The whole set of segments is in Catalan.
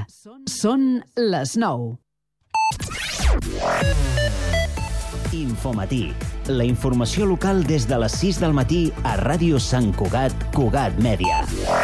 Són les 9. Infomatí. La informació local des de les 6 del matí a Ràdio Sant Cugat, Cugat Mèdia.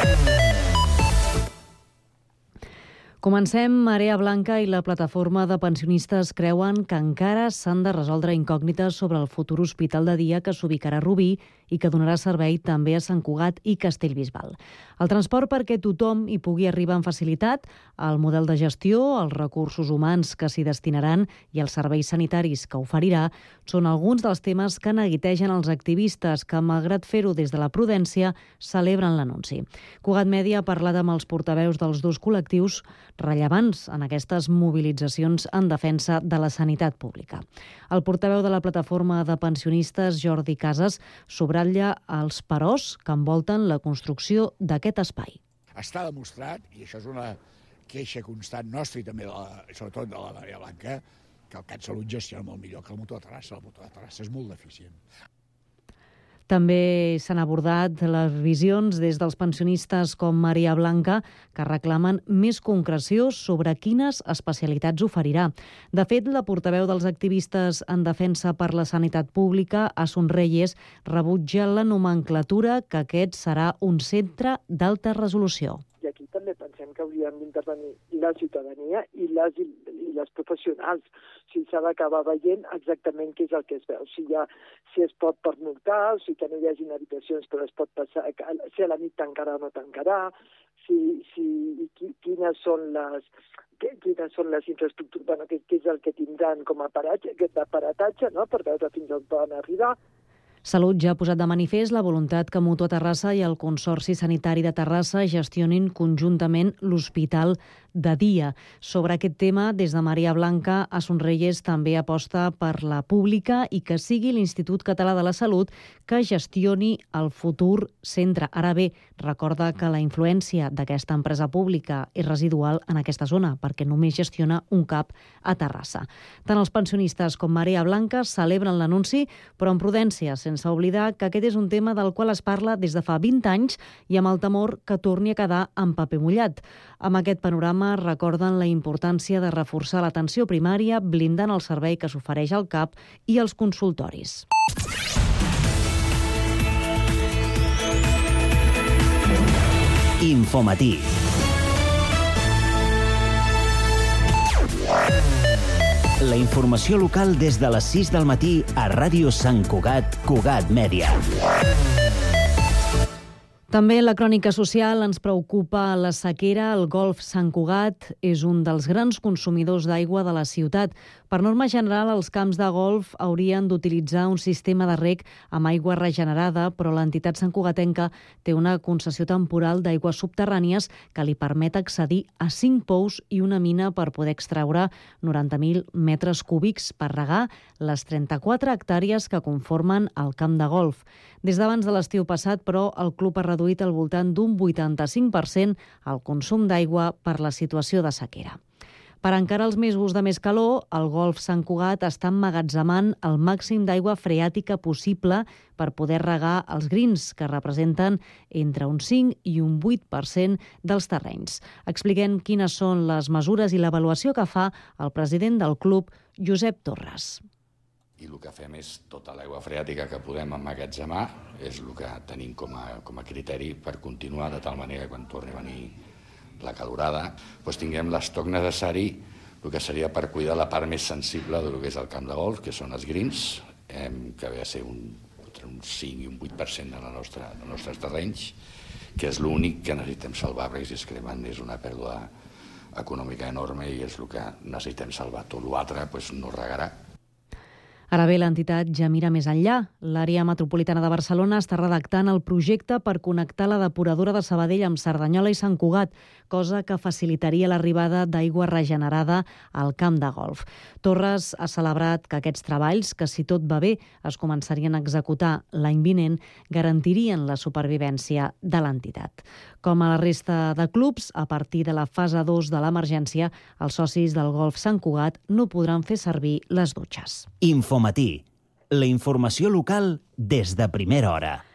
Comencem. Marea Blanca i la plataforma de pensionistes creuen que encara s'han de resoldre incògnites sobre el futur hospital de dia que s'ubicarà a Rubí i que donarà servei també a Sant Cugat i Castellbisbal. El transport perquè tothom hi pugui arribar amb facilitat, el model de gestió, els recursos humans que s'hi destinaran i els serveis sanitaris que oferirà són alguns dels temes que neguitegen els activistes que, malgrat fer-ho des de la prudència, celebren l'anunci. Cugat Mèdia ha parlat amb els portaveus dels dos col·lectius rellevants en aquestes mobilitzacions en defensa de la sanitat pública. El portaveu de la plataforma de pensionistes, Jordi Casas, subratlla els peròs que envolten la construcció d'aquest espai. Està demostrat, i això és una queixa constant nostra i també sobretot de la Marea Blanca, que el CatSalut gestiona molt millor que el Mutu de Terrassa. El Mutu de Terrassa és molt deficient. També s'han abordat les visions des dels pensionistes com Marea Blanca, que reclamen més concreció sobre quines especialitats oferirà. De fet, la portaveu dels activistes en defensa per la sanitat pública, Asun Reyes, rebutja la nomenclatura que aquest serà un centre d'alta resolució. I aquí també pensem que haurien d'intervenir la ciutadania i les professionals. S'ha d'acabar veient exactament què és el que es veu. Si es pot pernoctar, o sigui que no hi hagi habitacions però es pot passar, si a la nit tancarà o no tancarà, quines són les infraestructures, què és el que tindran com a aparatatge, no? Per veure fins on poden arribar. Salut ja ha posat de manifest la voluntat que Mutu a Terrassa i el Consorci Sanitari de Terrassa gestionin conjuntament l'hospital de dia. Sobre aquest tema, des de Marea Blanca, Asun Reyes també aposta per la pública i que sigui l'Institut Català de la Salut que gestioni el futur centre. Ara bé, recorda que la influència d'aquesta empresa pública és residual en aquesta zona, perquè només gestiona un CAP a Terrassa. Tant els pensionistes com Marea Blanca celebren l'anunci, però amb prudència, sense oblidar que aquest és un tema del qual es parla des de fa 20 anys i amb el temor que torni a quedar en paper mullat. Amb aquest panorama recorden la importància de reforçar l'atenció primària, blindant el servei que s'ofereix al CAP i als consultoris. Infomatí. La informació local des de les 6 del matí a Ràdio Sant Cugat, Cugat Mèdia. També en la crònica social ens preocupa la sequera. El Golf Sant Cugat és un dels grans consumidors d'aigua de la ciutat. Per norma general, els camps de golf haurien d'utilitzar un sistema de reg amb aigua regenerada, però l'entitat santcugatenca té una concessió temporal d'aigües subterrànies que li permet accedir a 5 pous i una mina per poder extraure 90.000 metres cúbics per regar les 34 hectàrees que conformen el camp de golf. Des d'abans de l'estiu passat, però, el club ha reduït al voltant d'un 85% el consum d'aigua per la situació de sequera. Per encarar els mesos de més calor, el Golf Sant Cugat està emmagatzemant el màxim d'aigua freàtica possible per poder regar els greens, que representen entre un 5 i un 8% dels terrenys. Expliquem quines són les mesures i l'avaluació que fa el president del club, Josep Torres. I el que fem és tota l'aigua freàtica que podem emmagatzemar, és el que tenim com a criteri per continuar de tal manera que quan torni a venir la calorada, doncs tinguem l'estoc necessari, el que seria per cuidar la part més sensible del que és el camp de golf, que són els greens, que ve a ser entre un 5 i un 8% dels nostres terrenys, que és l'únic que necessitem salvar, perquè si es cremen és una pèrdua econòmica enorme i és el que necessitem salvar. Tot l'altre no regarà. Ara bé, l'entitat ja mira més enllà. L'àrea metropolitana de Barcelona està redactant el projecte per connectar la depuradora de Sabadell amb Cerdanyola i Sant Cugat, cosa que facilitaria l'arribada d'aigua regenerada al camp de golf. Torres ha celebrat que aquests treballs, que si tot va bé es començarien a executar l'any vinent, garantirien la supervivència de l'entitat. Com a la resta de clubs, a partir de la fase 2 de l'emergència, els socis del Golf Sant Cugat no podran fer servir les dutxes. Infomatí. La informació local des de primera hora.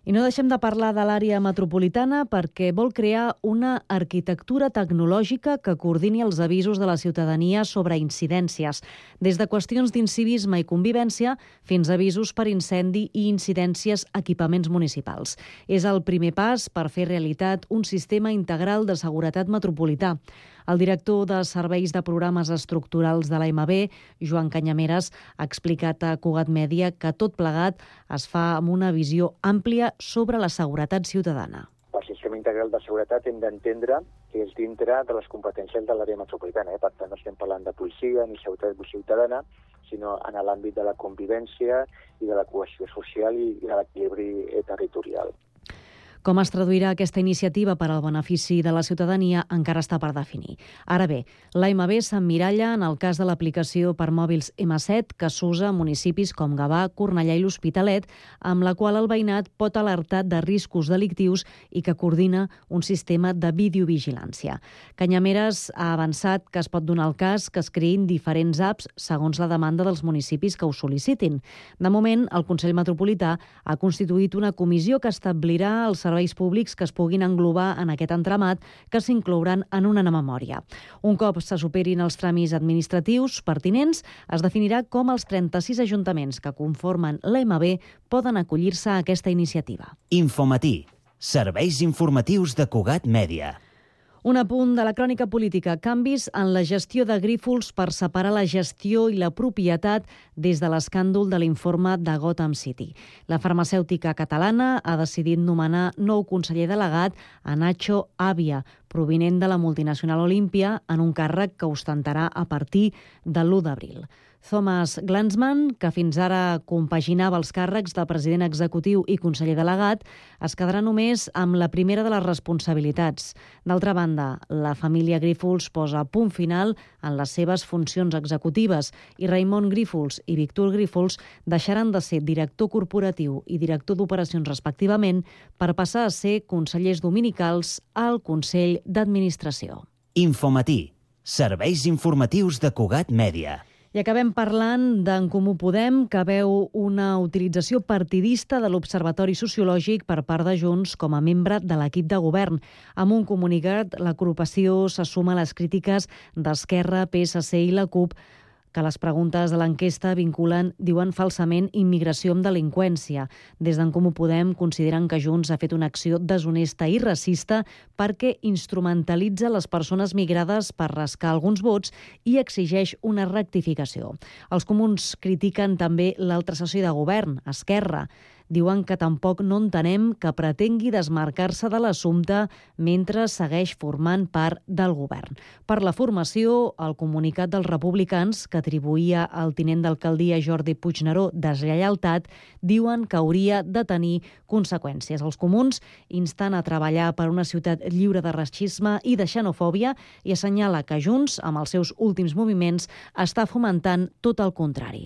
I no deixem de parlar de l'àrea metropolitana perquè vol crear una arquitectura tecnològica que coordini els avisos de la ciutadania sobre incidències, des de qüestions d'incivisme i convivència fins a avisos per incendi i incidències a equipaments municipals. És el primer pas per fer realitat un sistema integral de seguretat metropolità. El director de Serveis de Programes Estructurals de l'AMB, Joan Canyameres, ha explicat a Cugat Mèdia que tot plegat es fa amb una visió àmplia sobre la seguretat ciutadana. El sistema integral de seguretat hem d'entendre que és dintre de les competències de l'àrea metropolitana. Per tant, no estem parlant de policia ni seguretat ciutadana, sinó en l'àmbit de la convivència i de la cohesió social i de l'equilibri territorial. Com es traduirà aquesta iniciativa per al benefici de la ciutadania encara està per definir. Ara bé, l'AMB s'emmiralla en el cas de l'aplicació per mòbils M7 que s'usa a municipis com Gavà, Cornellà i l'Hospitalet, amb la qual el veïnat pot alertar de riscos delictius i que coordina un sistema de videovigilància. Canyameres ha avançat que es pot donar el cas que es creïn diferents apps segons la demanda dels municipis que ho sol·licitin. De moment, el Consell Metropolità ha constituït una comissió que establirà els serveis públics que es puguin englobar en aquest entramat que s'inclouran en una memòria. Un cop se superin els tràmits administratius pertinents, es definirà com els 36 ajuntaments que conformen l'AMB poden acollir-se a aquesta iniciativa. Infomatí. Serveis informatius de Cugat Mèdia. Un apunt de la crònica política. Canvis en la gestió de Grífols per separar la gestió i la propietat des de l'escàndol de l'informe de Gotham City. La farmacèutica catalana ha decidit nomenar nou conseller delegat a Nacho Avia, provinent de la multinacional Olímpia, en un càrrec que ostentarà a partir de l'1 d'abril. Thomas Glanzman, que fins ara compaginava els càrrecs de president executiu i conseller delegat, es quedarà només amb la primera de les responsabilitats. D'altra banda, la família Grífols posa punt final en les seves funcions executives i Raimon Grífols i Víctor Grífols deixaran de ser director corporatiu i director d'operacions respectivament per passar a ser consellers dominicals al Consell d'Administració. Infomatí. Serveis informatius de Cugat Mèdia. I acabem parlant d'en Comú Podem, que veu una utilització partidista de l'Observatori Sociològic per part de Junts com a membre de l'equip de govern. Amb un comunicat, l'agrupació se suma a les crítiques d'Esquerra, PSC i la CUP, que les preguntes de l'enquesta vinculen, diuen falsament, immigració amb delinqüència. Des d'en Comú Podem consideren que Junts ha fet una acció deshonesta i racista perquè instrumentalitza les persones migrades per rascar alguns vots i exigeix una rectificació. Els comuns critiquen també l'altre soci de govern, Esquerra. Diuen que tampoc no entenem que pretengui desmarcar-se de l'assumpte mentre segueix formant part del govern. Per la formació, el comunicat dels republicans, que atribuïa al tinent d'alcaldia Jordi Puigneró deslleialtat, diuen que hauria de tenir conseqüències. Els comuns insten a treballar per una ciutat lliure de racisme i de xenofòbia i assenyala que Junts, amb els seus últims moviments, està fomentant tot el contrari.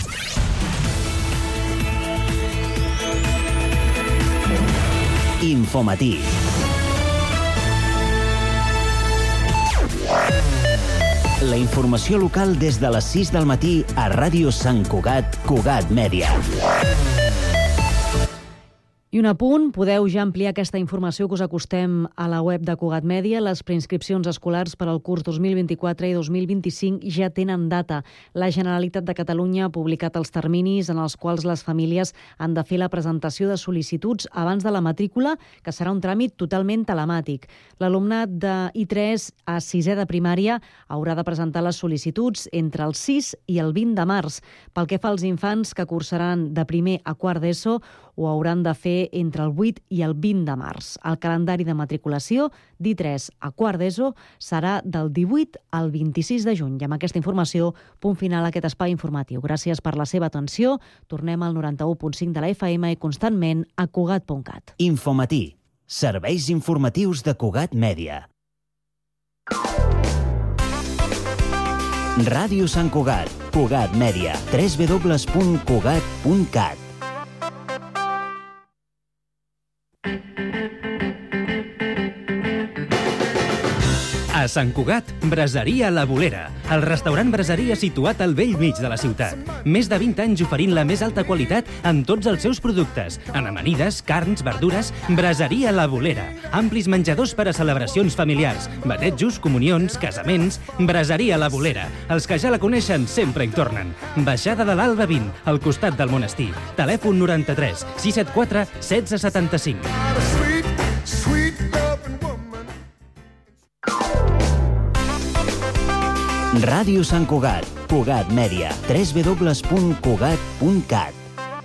Infomatí. La informació local des de les 6 del matí a Ràdio Sant Cugat, Cugat Mèdia. I un apunt, podeu ja ampliar aquesta informació que us acostem a la web de Cugat Mèdia. Les preinscripcions escolars per al curs 2024 i 2025 ja tenen data. La Generalitat de Catalunya ha publicat els terminis en els quals les famílies han de fer la presentació de sol·licituds abans de la matrícula, que serà un tràmit totalment telemàtic. L'alumnat de I3 a 6è de primària haurà de presentar les sol·licituds entre el 6 i el 20 de març. Pel que fa als infants que cursaran de primer a quart d'ESO, ho hauran de fer entre el 8 i el 20 de març. El calendari de matriculació d'I3 a quart d'ESO serà del 18 al 26 de juny. I amb aquesta informació, punt final a aquest espai informatiu. Gràcies per la seva atenció. Tornem al 91.5 de la FM i constantment a Cugat.cat. Infomatí. Serveis informatius de Cugat Mèdia. Ràdio Sant Cugat, Cugat Mèdia, www.cugat.cat. A Sant Cugat, Braseria La Bolera, el restaurant braseria situat al vell mig de la ciutat. Més de 20 anys oferint la més alta qualitat en tots els seus productes. En amanides, carns, verdures, Braseria La Bolera. Amplis menjadors per a celebracions familiars, batejos, comunions, casaments. Braseria La Bolera. Els que ja la coneixen sempre hi tornen. Baixada de l'Alba 20, al costat del monestir. Telèfon 93 674 1675. Ràdio Sant Cugat, Cugat Mèdia, www.cugat.cat.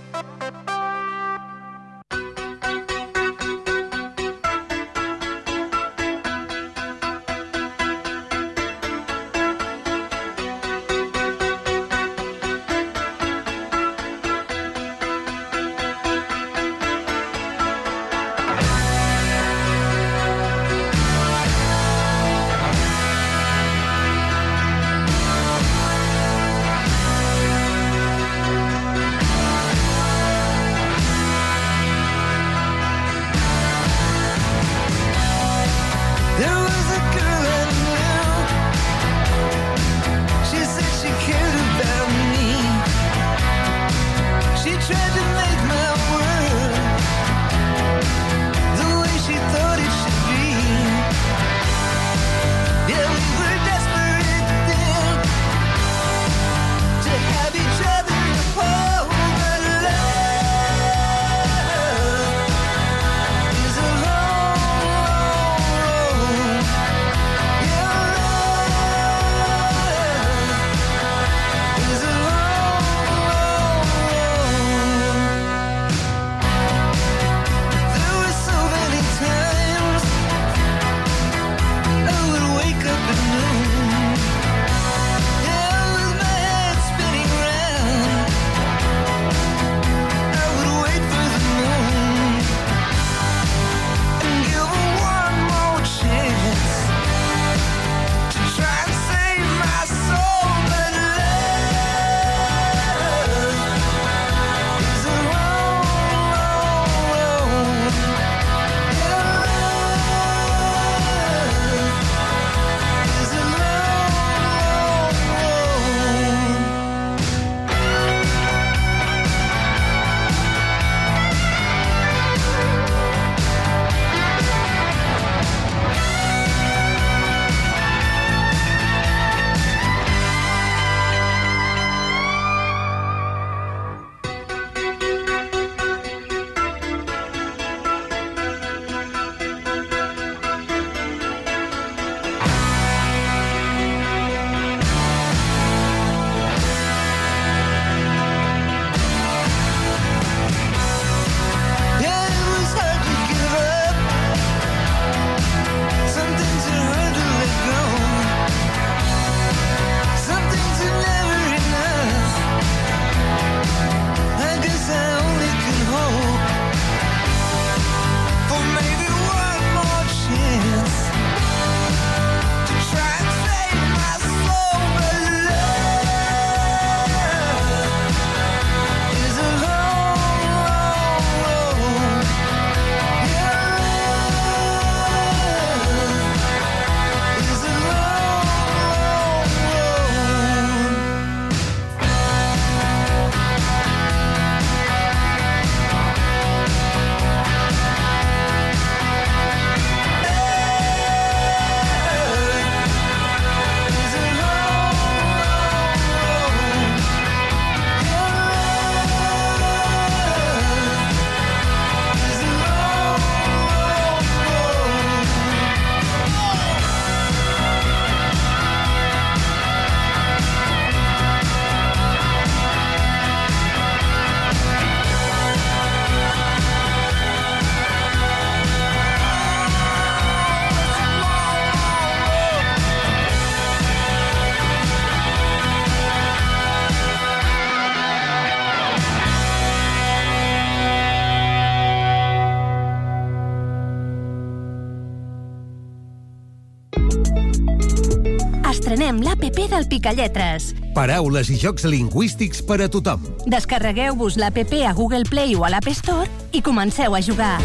estrenem l'APP del Picalletres. Paraules i jocs lingüístics per a tothom. Descarregueu-vos l'APP a Google Play o a l'App Store i comenceu a jugar.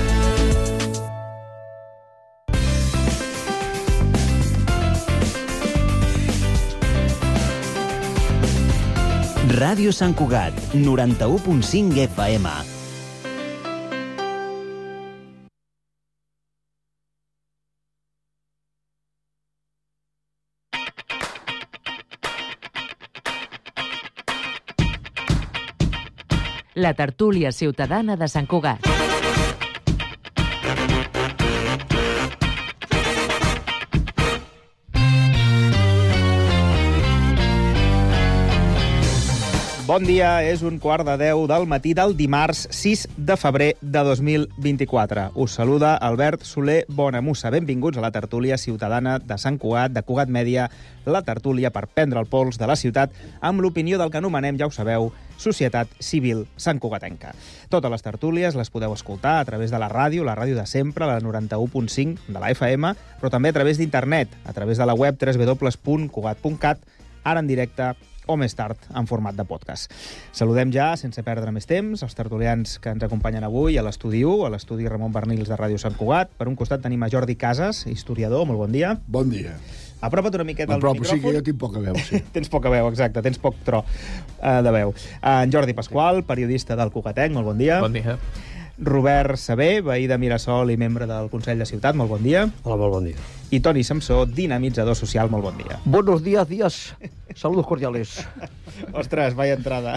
Ràdio Sant Cugat, 91.5 FM. La tertúlia ciutadana de Sant Cugat. Bon dia, és 9:45 del matí del dimarts 6 de febrer de 2024. Us saluda Albert Soler Bonamussa. Benvinguts a la tertúlia ciutadana de Sant Cugat, de Cugat Mèdia, la tertúlia per prendre el pols de la ciutat amb l'opinió del que anomenem, ja ho sabeu, Societat Civil Santcugatenca. Totes les tertúlies les podeu escoltar a través de la ràdio de sempre, la 91.5 de la FM, però també a través d'internet, a través de la web www.cugat.cat, ara en directe o més tard en format de podcast. Saludem ja, sense perdre més temps, els tertulians que ens acompanyen avui a l'estudi 1, a l'estudi Ramon Bernils de Ràdio Sant Cugat. Per un costat tenim a Jordi Casas, historiador, molt bon dia. Bon dia. Apropa't una miqueta al micròfon. Sí que jo tinc poca veu, sí. Tens poca veu, exacte, tens poc tro de veu. En Jordi Pasqual, periodista del Cugatenc, molt bon dia. Bon dia. Robert Sabé, veí de Mirasol i membre del Consell de Ciutat, molt bon dia. Hola, molt bon dia. I Toni Samsó, dinamitzador social, molt bon dia. Buenos días. Saludos cordiales. Ostres, vaya entrada.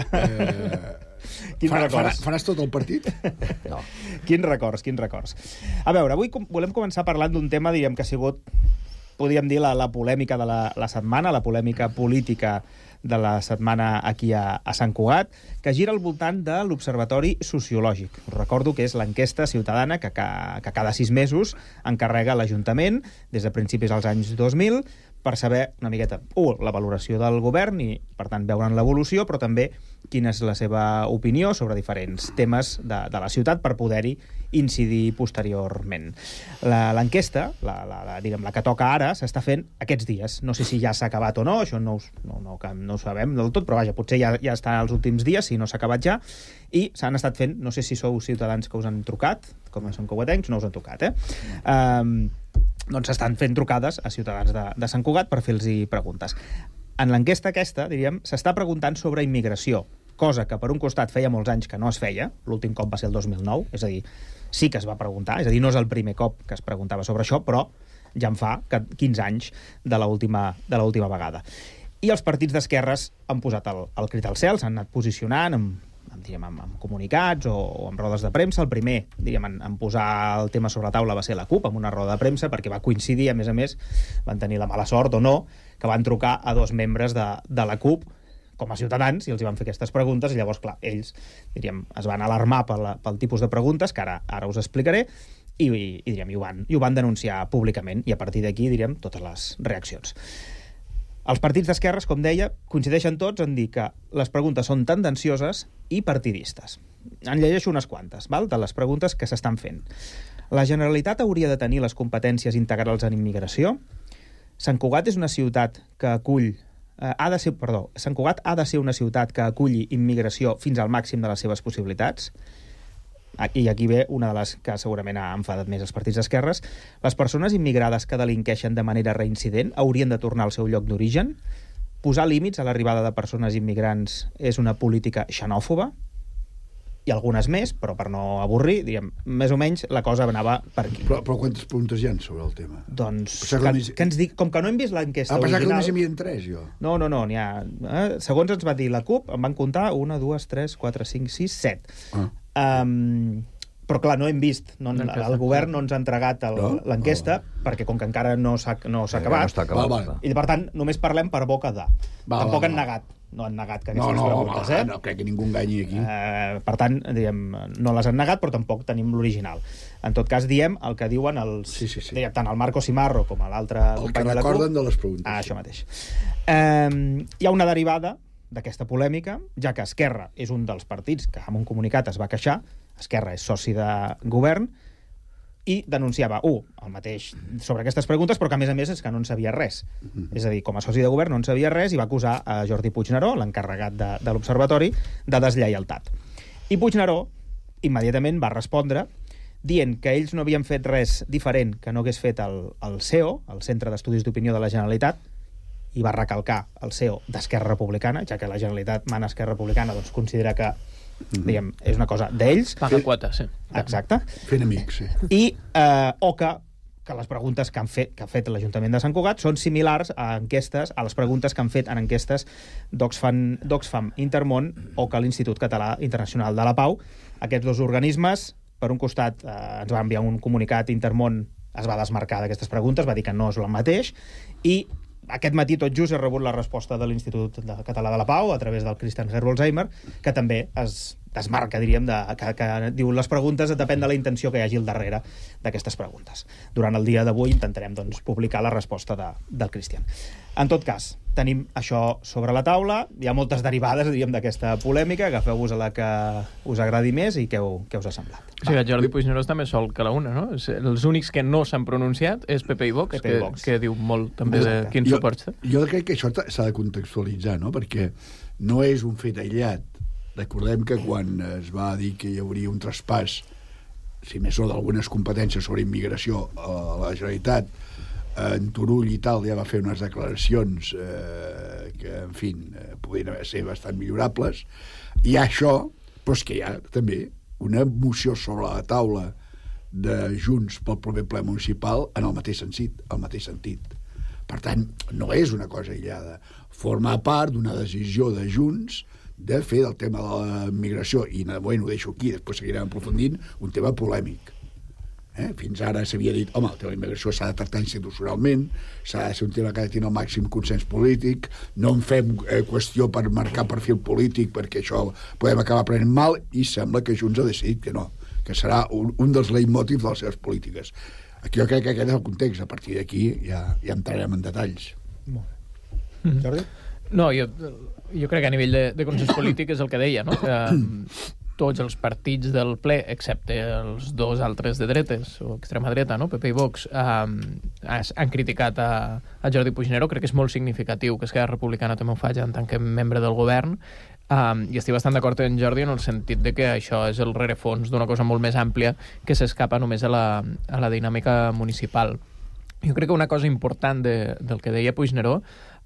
Quins records? Faràs tot el partit? No. Quins records. A veure, avui volem començar parlant d'un tema, diríem que ha sigut, podríem dir, la polèmica de la setmana, la polèmica política de la setmana aquí a Sant Cugat, que gira al voltant de l'Observatori Sociològic. Us recordo que és l'enquesta ciutadana que cada 6 mesos encarrega l'Ajuntament des de principis dels anys 2000 per saber una miqueta, la valoració del govern i, per tant, veure'n l'evolució, però també quina és la seva opinió sobre diferents temes de la ciutat per poder-hi incidir posteriorment. L'enquesta, la que toca ara, s'està fent aquests dies. No sé si ja s'ha acabat o no, això no ho sabem del tot, però vaja, potser ja està als últims dies, si no s'ha acabat ja, i s'han estat fent, no sé si sou ciutadans que us han trucat, com són cugatencs, no us han trucat, doncs s'estan fent trucades a ciutadans de Sant Cugat per fer-los preguntes. En l'enquesta aquesta, diríem, s'està preguntant sobre immigració, cosa que per un costat feia molts anys que no es feia, l'últim cop va ser el 2009, és a dir, sí que es va preguntar, és a dir, no és el primer cop que es preguntava sobre això, però ja en fa 15 anys de l'última vegada. I els partits d'esquerres han posat el crit al cel, s'han anat posicionant amb comunicats o amb rodes de premsa. El primer, en posar el tema sobre la taula va ser la CUP, amb una roda de premsa, perquè va coincidir, a més, van tenir la mala sort o no, que van trucar a 2 membres de la CUP com a ciutadans i els van fer aquestes preguntes i llavors, clar, ells, es van alarmar pel tipus de preguntes, que ara us explicaré, i ho van denunciar públicament, i a partir d'aquí, totes les reaccions. Els partits d'esquerres, com deia, coincideixen tots en dir que les preguntes són tendencioses i partidistes. En llegeixo unes quantes, de les preguntes que s'estan fent. La Generalitat hauria de tenir les competències integrals en immigració? Sant Cugat és una ciutat que acull... Sant Cugat ha de ser una ciutat que aculli immigració fins al màxim de les seves possibilitats? I aquí ve una de les que segurament ha enfadat més els partits d'esquerres. Les persones immigrades que delinqueixen de manera reincident haurien de tornar al seu lloc d'origen? Posar límits a l'arribada de persones immigrants és una política xenòfoba? I algunes més, però per no avorrir, més o menys la cosa anava per aquí. Però quantes preguntes hi ha sobre el tema? Doncs, que ens dic, com que no hem vist l'enquesta original... que només hi havia 3, jo. No, n'hi ha... Segons ens va dir la CUP, em van comptar 1, 2, 3, 4, 5, 6, 7. Però clar, no hem vist, el govern no ens ha entregat l'enquesta, perquè com que encara no s'ha acabat, i per tant només parlem per boca de. Tampoc han negat que aquestes preguntes. No crec que ningú enganyi aquí. Per tant, no les han negat, però tampoc tenim l'original. En tot cas, diem el que diuen tant el Marco Simarro com l'altre company de la CUP. El que recorden de les preguntes. Això mateix. Hi ha una derivada d'aquesta polèmica, ja que Esquerra és un dels partits que amb un comunicat es va queixar. Esquerra és soci de govern i denunciava, el mateix sobre aquestes preguntes, però que a més és que no en sabia res. És a dir, com a soci de govern no en sabia res i va acusar a Jordi Puigneró, l'encarregat de l'Observatori, de deslleialtat. I Puigneró immediatament va respondre dient que ells no havien fet res diferent que no hagués fet el CEO, el Centre d'Estudis d'Opinió de la Generalitat, i va recalcar el CEO d'Esquerra Republicana, ja que la Generalitat mana Esquerra Republicana, doncs considera que diguem, és una cosa d'ells. Paga quota, sí. Exacte. Fent amics, sí. I que les preguntes que ha fet l'Ajuntament de Sant Cugat són similars a les preguntes que han fet en enquestes d'Oxfam Intermón o que l'Institut Català Internacional de la Pau. Aquests dos organismes, per un costat, ens va enviar un comunicat, Intermón es va desmarcar d'aquestes preguntes, va dir que no és el mateix, i aquest matí tot just he rebut la resposta de l'Institut Català de la Pau a través del Christian Herbolzheimer, que també es desmarca, diríem, que diu les preguntes depèn de la intenció que hi hagi al darrere d'aquestes preguntes. Durant el dia d'avui intentarem doncs, publicar la resposta del Christian. En tot cas, tenim això sobre la taula, hi ha moltes derivades, diríem, d'aquesta polèmica, agafeu-vos a la que us agradi més i què us ha semblat. Sí, el Jordi Puigneró està més sol que la una, no? Els únics que no s'han pronunciat és PP i Vox, que diu molt també de quins suports. Jo crec que això s'ha de contextualitzar, no? Perquè no és un fet aïllat. Recordem que quan es va dir que hi hauria un traspàs, si més no d'algunes competències sobre immigració a la Generalitat, en Turull i tal ja va fer unes declaracions que, en fi, podien ser bastant millorables. Hi ha això, però és que hi ha també una moció sobre la taula de Junts pel proper ple municipal en el mateix sentit. Per tant, no és una cosa aïllada. Forma part d'una decisió de Junts de fer del tema de la migració, i bueno, ho deixo aquí, després seguirem aprofundint, un tema polèmic. Fins ara s'havia dit, home, el tema de la immigració s'ha de tractar institucionalment, s'ha de ser un tema que ha de tenir el màxim consens polític, no en fem qüestió per marcar perfil polític, perquè això podem acabar prenent mal, i sembla que Junts ha decidit que no, que serà un dels leitmotivs de les seves polítiques. Aquí jo crec que aquest és el context, a partir d'aquí ja entrarem en detalls. Molt bé. Jordi? No, jo crec que a nivell de consens polític és el que deia, no? Que tots els partits del ple, excepte els dos altres de dretes, o extrema dreta, no? PP i Vox, han criticat a Jordi Puigneró. Crec que és molt significatiu que Esquerra Republicana també ho faci en tant que membre del govern, i estic bastant d'acord amb Jordi en el sentit de que això és el rerefons d'una cosa molt més àmplia que s'escapa només a la dinàmica municipal. Jo crec que una cosa important del que deia Puigneró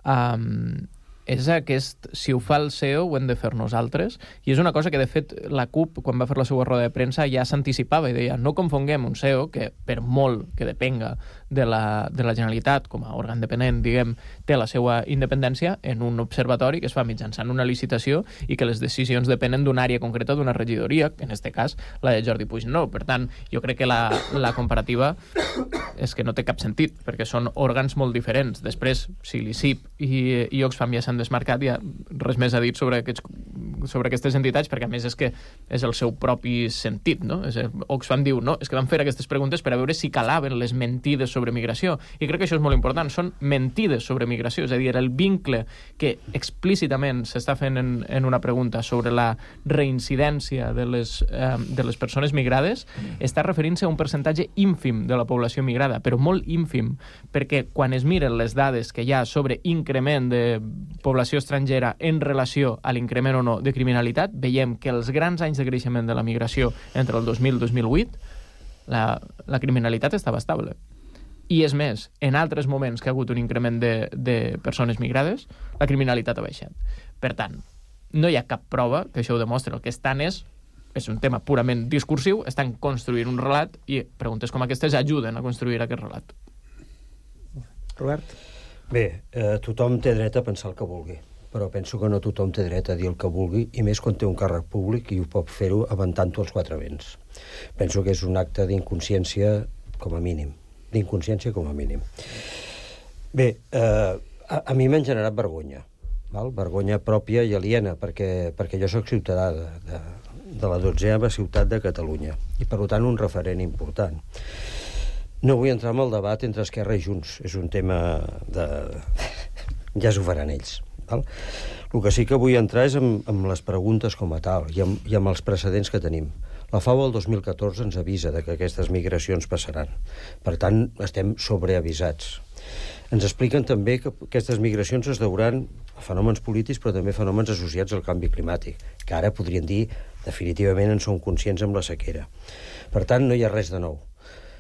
és si ho fa el CEO ho hem de fer nosaltres, i és una cosa que de fet la CUP quan va fer la seva roda de premsa ja s'anticipava i deia no confonguem un CEO que per molt que depenga de la Generalitat com a òrgan dependent, diguem, té la seva independència en un observatori que es fa mitjançant una licitació i que les decisions depenen d'una àrea concreta d'una regidoria, en aquest cas la de Jordi Puigneró. Per tant, jo crec que la comparativa és que no té cap sentit, perquè són òrgans molt diferents. Després, si l'ICIP i Oxfam ja s'han desmarcat, ja res més a dir sobre aquestes entitats, perquè a més és que és el seu propi sentit, no? Oxfam diu, no, és que van fer aquestes preguntes per a veure si calaven les mentides sobre migració, i crec que això és molt important, són mentides sobre migració, és a dir, el vincle que explícitament s'està fent en una pregunta sobre la reincidència de les persones migrades està referint-se a un percentatge ínfim de la població migrada, però molt ínfim, perquè quan es miren les dades que hi ha sobre increment de població estrangera en relació a l'increment o no de criminalitat, veiem que els grans anys de creixement de la migració entre el 2000 i 2008 la criminalitat estava estable. I és més, en altres moments que ha hagut un increment de persones migrades, la criminalitat ha baixat. Per tant, no hi ha cap prova que això ho demostri. El que estan és un tema purament discursiu, estan construint un relat i preguntes com aquestes ajuden a construir aquest relat. Robert? Bé, tothom té dret a pensar el que vulgui, però penso que no tothom té dret a dir el que vulgui, i més quan té un càrrec públic i ho pot fer-ho aventant-ho als quatre vents. Penso que és un acte d'inconsciència com a mínim. Bé, a mi m'han generat vergonya, vergonya pròpia i aliena, perquè jo sóc ciutadà de la 12a ciutat de Catalunya, i per tant un referent important. No vull entrar en el debat entre Esquerra i Junts, és un tema ja s'ho faran ells. El que sí que vull entrar és amb les preguntes com a tal i amb els precedents que tenim. La FAO el 2014 ens avisa que aquestes migracions passaran. Per tant, estem sobreavisats. Ens expliquen també que aquestes migracions es deuran a fenòmens polítics, però també fenòmens associats al canvi climàtic, que ara podrien dir definitivament en som conscients amb la sequera. Per tant, no hi ha res de nou.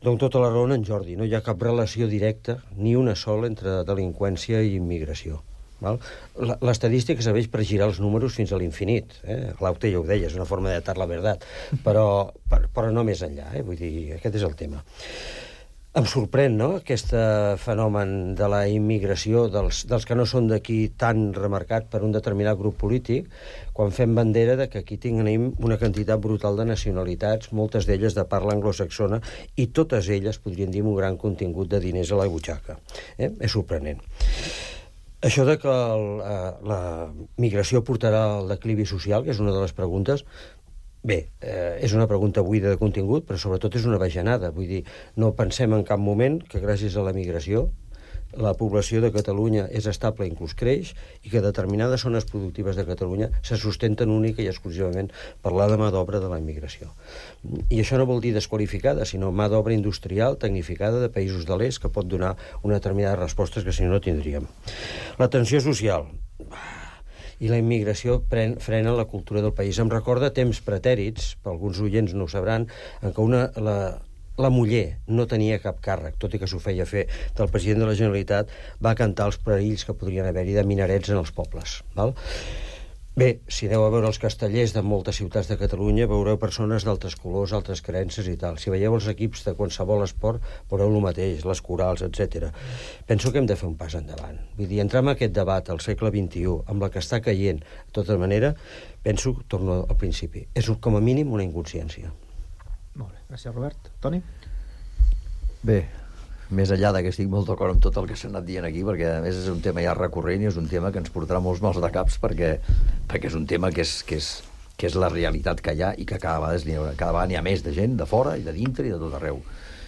Dono tota la raó en Jordi. No hi ha cap relació directa, ni una sola, entre delinqüència i immigració. L'estadística serveix per girar els números fins a l'infinit. Laute ja ho deia, és una forma de datar la veritat, però no més enllà. Vull dir, aquest és el tema. Em sorprèn, no?, aquest fenomen de la immigració dels que no són d'aquí tan remarcat per un determinat grup polític, quan fem bandera de que aquí tenim una quantitat brutal de nacionalitats, moltes d'elles de parla anglosaxona, i totes elles podrien dir un gran contingut de diners a la butxaca. És sorprenent. Això de que la migració portarà al declivi social, que és una de les preguntes, bé, és una pregunta buida de contingut, però sobretot és una bajanada. Vull dir, no pensem en cap moment que gràcies a la migració la població de Catalunya és estable, inclús creix, i que determinades zones productives de Catalunya se sustenten única i exclusivament per la mà d'obra de la immigració. I això no vol dir desqualificada, sinó mà d'obra industrial, tecnificada de països de l'est, que pot donar una determinada respostes que si no tindríem. La tensió social i la immigració frena la cultura del país. Em recorda temps pretèrits, per alguns oients no ho sabran, en què la muller no tenia cap càrrec, tot i que s'ho feia fer del president de la Generalitat, va cantar els perills que podrien haver-hi de minarets en els pobles. Val? Bé, si aneu a veure els castellers de moltes ciutats de Catalunya, veureu persones d'altres colors, altres creences i tal. Si veieu els equips de qualsevol esport, veureu el mateix, les corals, etc. Penso que hem de fer un pas endavant. Vull dir, entrar en aquest debat al segle XXI, amb la que està caient, de tota manera, penso, torno al principi, és com a mínim una inconsciència. Molt bé, gràcies, Robert. Toni? Bé, més enllà que estic molt d'acord amb tot el que s'ha anat dient aquí, perquè a més és un tema ja recurrent i és un tema que ens portarà molts mals de caps, perquè és un tema que és la realitat que hi ha i que cada vegada n'hi ha més de gent, de fora i de dintre i de tot arreu.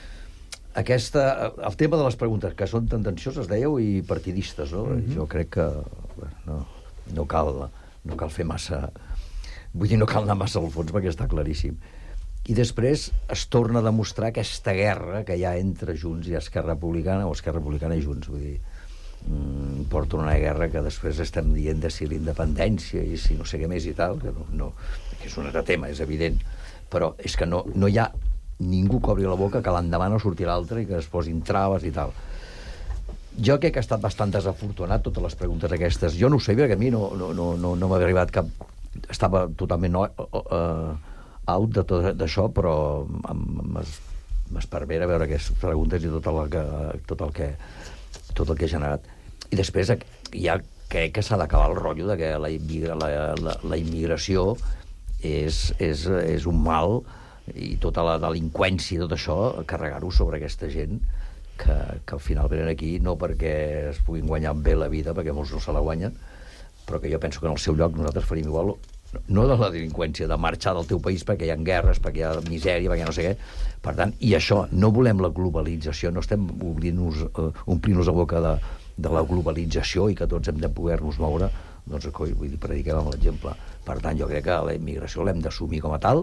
El tema de les preguntes, que són tendencioses, dèieu, i partidistes, no? Jo crec que no cal fer massa... Vull dir, no cal anar massa al fons, perquè està claríssim. I després es torna a demostrar aquesta guerra que hi ha entre Junts i Esquerra Republicana, o Esquerra Republicana i Junts. Vull dir, porta una guerra que després estem dient de si l'independència i si no sé què més i tal, que és un altre tema, és evident. Però és que no hi ha ningú que obri la boca que l'endemà no surti l'altre i que es posin traves i tal. Jo crec que ha estat bastant desafortunat totes les preguntes aquestes. Jo no ho sé, perquè a mi no m'havia arribat cap... Estava totalment out de tot d'això, però m'espervera veure aquestes preguntes i tot el que ha generat. I després ja crec que s'ha d'acabar el rotllo de que la immigració és un mal, i tota la delinqüència i tot això, carregar-ho sobre aquesta gent que al final venen aquí no perquè es puguin guanyar bé la vida, perquè molts no se la guanyen, però que jo penso que en el seu lloc nosaltres faríem igual, no de la delinqüència, de marxar del teu país perquè hi ha guerres, perquè hi ha misèria, perquè no sé què. Per tant, i això, no volem la globalització, no estem omplint-nos la boca de la globalització i que tots hem de poder-nos moure, doncs, vull dir, prediquem amb l'exemple. Per tant, jo crec que la immigració l'hem d'assumir com a tal,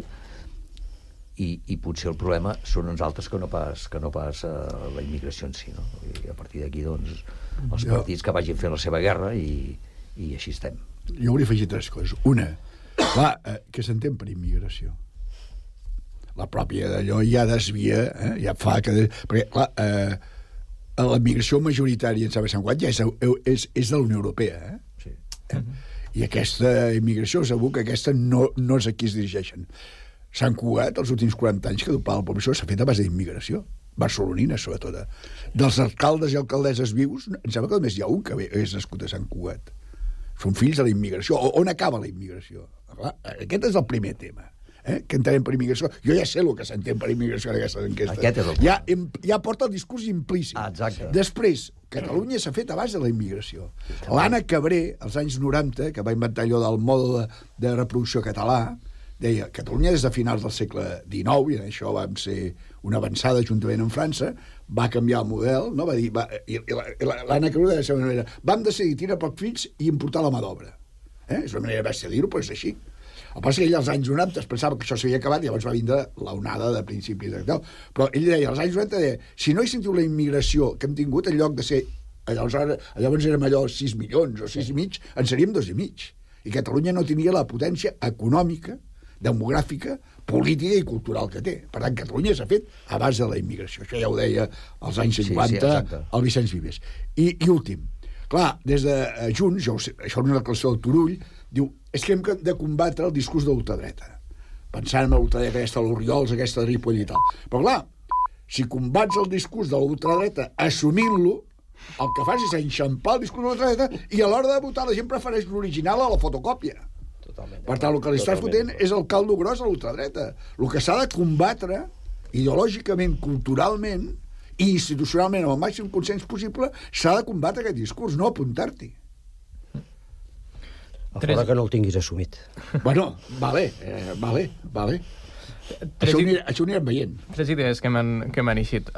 i potser el problema són uns altres que no pas la immigració en si, no? I a partir d'aquí, doncs, els partits que vagin fent la seva guerra i així estem. Jo hauria afegit 3 coses. Una, clar, que s'entén per immigració. La pròpia d'allò ja desvia, ja fa que... Perquè, clar, la immigració majoritària en Sant Cugat ja és de la Unió Europea, Sí. I aquesta immigració, segur que aquesta no és a qui es dirigeixen. Sant Cugat, els últims 40 anys que ha doblat la població, s'ha fet a base d'immigració. Barcelonina, sobretot. Dels alcaldes i alcaldesses vius, em sembla que només hi ha un que és nascut a Sant Cugat. Són fills de la immigració. On acaba la immigració? Clar, aquest és el primer tema, que entenem per immigració. Jo ja sé el que s'entén per immigració en aquestes enquestes. Aquest és el ja porta el discurs implícit. Exacte. Després, Catalunya s'ha fet a base de la immigració. L'Anna Cabré, als anys 90, que va inventar allò del mode de reproducció català, deia, Catalunya des de finals del segle XIX, i en això vam ser una avançada juntament amb França, va canviar el model, no? Va dir, l'Anna Cabré de la seva manera, vam decidir tirar pocs fills i importar la mà d'obra. És una manera bèstia de dir-ho, però és així. El que passa que ell als anys 90 es pensava que això s'havia acabat i llavors va vindre l'onada de principis de tal. Però ell deia, als anys 90 deia, si no hi sentiu la immigració que hem tingut, en lloc de ser, llavors érem allò 6 milions o 6 i mig, en seríem 2 i mig. I Catalunya no tenia la potència econòmica demogràfica, política i cultural que té. Per tant, Catalunya s'ha fet a base de la immigració. Això ja ho deia als anys 50 el Vicenç Vives. I últim, clar, des de Junts, això és una declaració del Turull, diu, és que hem de combatre el discurs de l'ultradreta. Pensant en l'ultradreta aquesta de l'Oriols, aquesta de Ripoll i tal. Però clar, si combats el discurs de l'ultradreta assumint-lo, el que fas és enxampar el discurs de l'ultradreta i a l'hora de votar la gent prefereix l'original a la fotocòpia. Per tant, el que li estàs fotent és el caldo gros a l'ultradreta. El que s'ha de combatre ideològicament, culturalment i institucionalment amb el màxim consens possible, s'ha de combatre aquest discurs, no apuntar-t'hi. A fora que no el tinguis assumit. Bueno, vale. Això ho anirem veient. 3 idees que m'han eixit.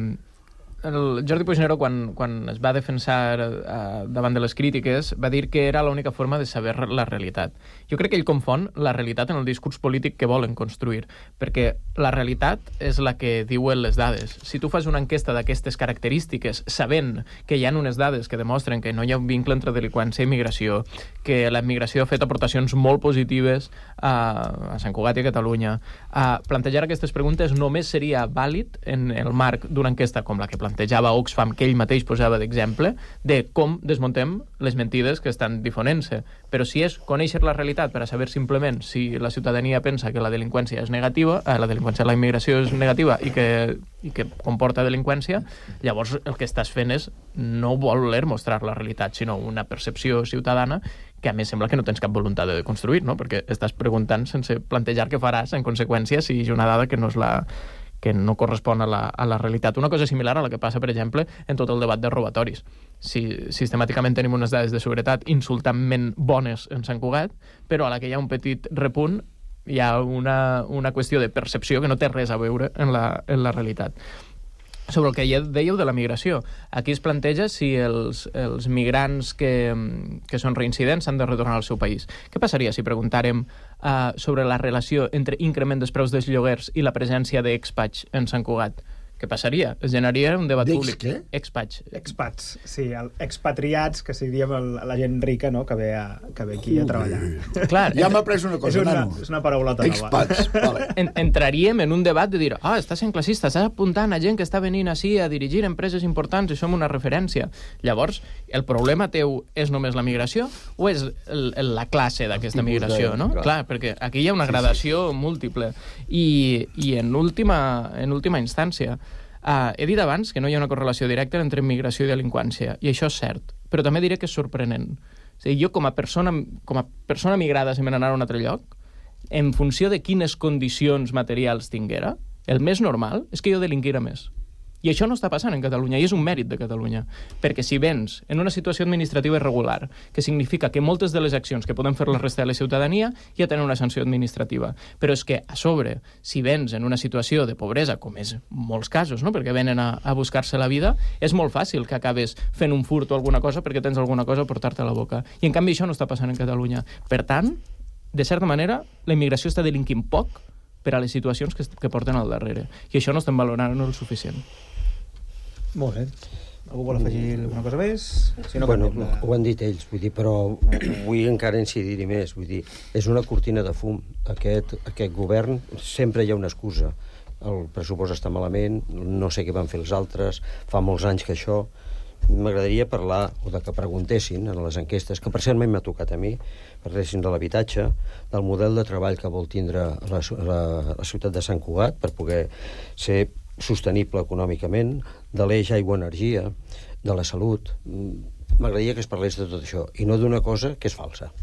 El Jordi Puigneró, quan es va defensar davant de les crítiques, va dir que era l'única forma de saber la realitat. Jo crec que ell confon la realitat en el discurs polític que volen construir, perquè la realitat és la que diuen les dades. Si tu fas una enquesta d'aquestes característiques, sabent que hi ha unes dades que demostren que no hi ha un vincle entre delinqüència i immigració, que la immigració ha fet aportacions molt positives a Sant Cugat i a Catalunya, plantejar aquestes preguntes només seria vàlid en el marc d'una enquesta com la que plantejava Oxfam, que ell mateix posava d'exemple, de com desmuntem les mentides que estan difonent-se. Però si és conèixer la realitat per a saber simplement si la ciutadania pensa que la delinqüència és negativa, la immigració és negativa i que comporta delinqüència, llavors el que estàs fent és no voler mostrar la realitat, sinó una percepció ciutadana que a més sembla que no tens cap voluntat de construir, no? Perquè estàs preguntant sense plantejar què faràs en conseqüència si hi ha una dada que no correspon a la realitat. Una cosa similar a la que passa, per exemple, en tot el debat de robatoris. Si sistemàticament tenim unes dades de seguretat insultantment bones en Sant Cugat, però a la que hi ha un petit repunt hi ha una qüestió de percepció que no té res a veure en la realitat. Sobre el que ja dèieu de la migració, aquí es planteja si els migrants que són reincidents han de retornar al seu país. Què passaria si preguntàrem sobre la relació entre increment dels preus dels lloguers i la presència d'expats en Sant Cugat? Què passaria? Es generaria un debat públic. Què? Expats, sí, expatriats, que si diem la gent rica, no?, que ve aquí a treballar. Clar, ja m'ha pres una cosa, nano. És una paraulota nova. Expats, vale. Entraríem en un debat de dir, estàs sent classista, estàs apuntant a gent que està venint així a dirigir empreses importants i som una referència. Llavors, el problema teu és només la migració o és la classe d'aquesta migració, no? Clar, perquè aquí hi ha una gradació múltiple. I en última instància, he dit abans que no hi ha una correlació directa entre immigració i delinqüència, i això és cert, però també diré que és sorprenent. És a dir, jo com a persona migrada, si me n'anara a un altre lloc, en funció de quines condicions materials tinguera, el més normal és que jo delinquira més. I això no està passant en Catalunya, i és un mèrit de Catalunya. Perquè si vens en una situació administrativa irregular, que significa que moltes de les accions que poden fer la resta de la ciutadania ja tenen una sanció administrativa. Però és que, a sobre, si vens en una situació de pobresa, com és molts casos, no?, perquè venen a buscar-se la vida, és molt fàcil que acabes fent un furt o alguna cosa perquè tens alguna cosa a portar-te a la boca. I, en canvi, això no està passant en Catalunya. Per tant, de certa manera, la immigració està delinquint poc per a les situacions que porten al darrere. I això no estem valorant el suficient. Molt bé. Algú vol afegir alguna cosa més? Si no, bueno, ho han dit ells, vull dir, però vull encara incidir-hi més. Vull dir, és una cortina de fum. Aquest govern sempre hi ha una excusa. El pressupost està malament, no sé què van fer els altres, fa molts anys que això... M'agradaria parlar, o de que preguntessin en les enquestes, que parcialment m'ha tocat a mi, parlessin de l'habitatge, del model de treball que vol tindre la ciutat de Sant Cugat per poder ser sostenible econòmicament, de l'eix aigua-energia, de la salut. M'agradaria que es parlés de tot això, i no d'una cosa que és falsa.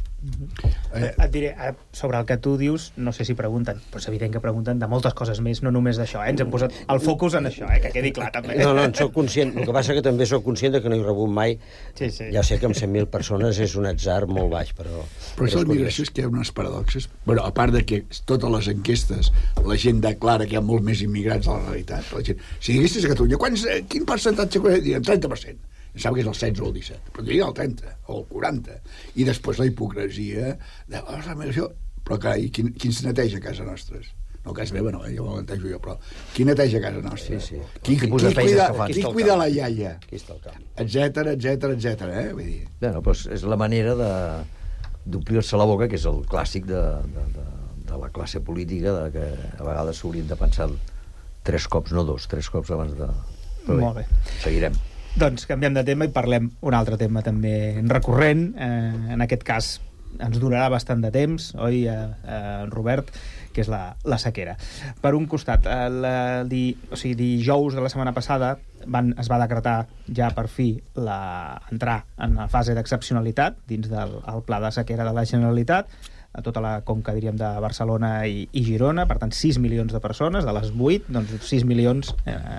Et diré, sobre el que tu dius, no sé si pregunten, però és evident que pregunten de moltes coses més, no només d'això, Ens hem posat el focus en això, que quedi clar, també. No, en soc conscient. El que passa que també soc conscient que no he rebut mai. Sí. Ja sé que amb 100.000 persones és un atzar molt baix, però... Però això de migració és que hi ha unes paradoxes. Bueno, a part de que totes les enquestes la gent declara que hi ha molt més immigrants a la realitat. La gent, si diguessis a Catalunya, quin percentatge? Direm 30%. Sap que és el 16 o el 17, però diria el 30 o el 40. I després la hipocresia de la migració. Però carai, qui se neteja a casa nostra? No, a casa meva no, jo ho netejo jo, però qui neteja a casa nostra? Sí. Qui cuida la iaia? Etcètera. Vull dir. Bueno, doncs és la manera d'omplir-se la boca, que és el clàssic de la classe política, de que a vegades s'haurien de pensar 3 cops, no 2, 3 cops abans de... Però Molt bé. Seguirem. Doncs canviem de tema i parlem un altre tema també recurrent. En aquest cas ens durarà bastant de temps, oi, Robert? Que és la sequera. Per un costat, dijous de la setmana passada es va decretar ja per fi entrar en la fase d'excepcionalitat dins del pla de sequera de la Generalitat, a tota la conca, diríem, de Barcelona i Girona. Per tant, 6 milions de persones, de les 8, doncs 6 milions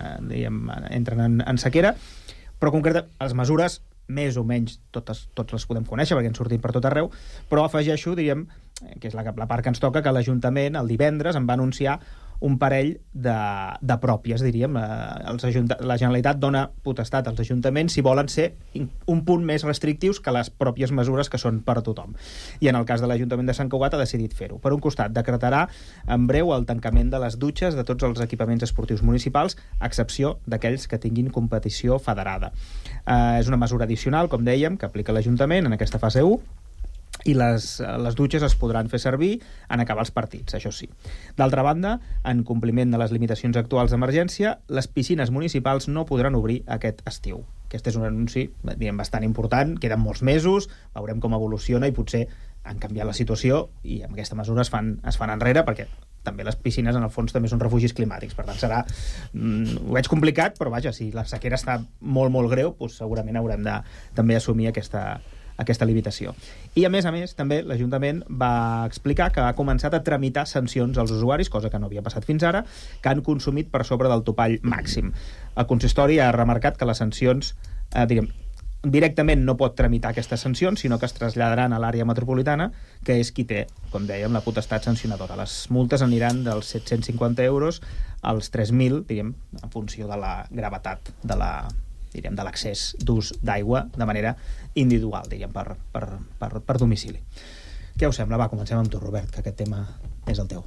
entren en sequera. Però concreta, les mesures, més o menys, tots les podem conèixer, perquè han sortit per tot arreu, però afegeixo, diríem, que és la part que ens toca, que l'Ajuntament, el divendres, en va anunciar un parell de pròpies, diríem. La Generalitat dona potestat als ajuntaments si volen ser un punt més restrictius que les pròpies mesures que són per a tothom. I en el cas de l'Ajuntament de Sant Cugat ha decidit fer-ho. Per un costat, decretarà en breu el tancament de les dutxes de tots els equipaments esportius municipals, a excepció d'aquells que tinguin competició federada. És una mesura addicional, com dèiem, que aplica l'Ajuntament en aquesta fase 1, i les dutxes es podran fer servir en acabar els partits, això sí. D'altra banda, en compliment de les limitacions actuals d'emergència, les piscines municipals no podran obrir aquest estiu. Aquest és un anunci, diguem, bastant important, queden molts mesos, veurem com evoluciona i potser han canviat la situació i amb aquesta mesura es fan enrere, perquè també les piscines, en el fons, també són refugis climàtics. Per tant, serà... ho veig complicat, però vaja, si la sequera està molt, molt greu, doncs segurament haurem de també assumir aquesta limitació. I, a més, també l'Ajuntament va explicar que ha començat a tramitar sancions als usuaris, cosa que no havia passat fins ara, que han consumit per sobre del topall màxim. El consistori ha remarcat que les sancions, directament no pot tramitar aquestes sancions, sinó que es traslladaran a l'àrea metropolitana, que és qui té, com dèiem, la potestat sancionadora. Les multes aniran dels 750 euros als 3.000, diríem, en funció de la gravetat de l'accés d'ús d'aigua de manera individual, diríem, per domicili. Què us sembla? Va, comencem amb tu, Robert, que aquest tema és el teu.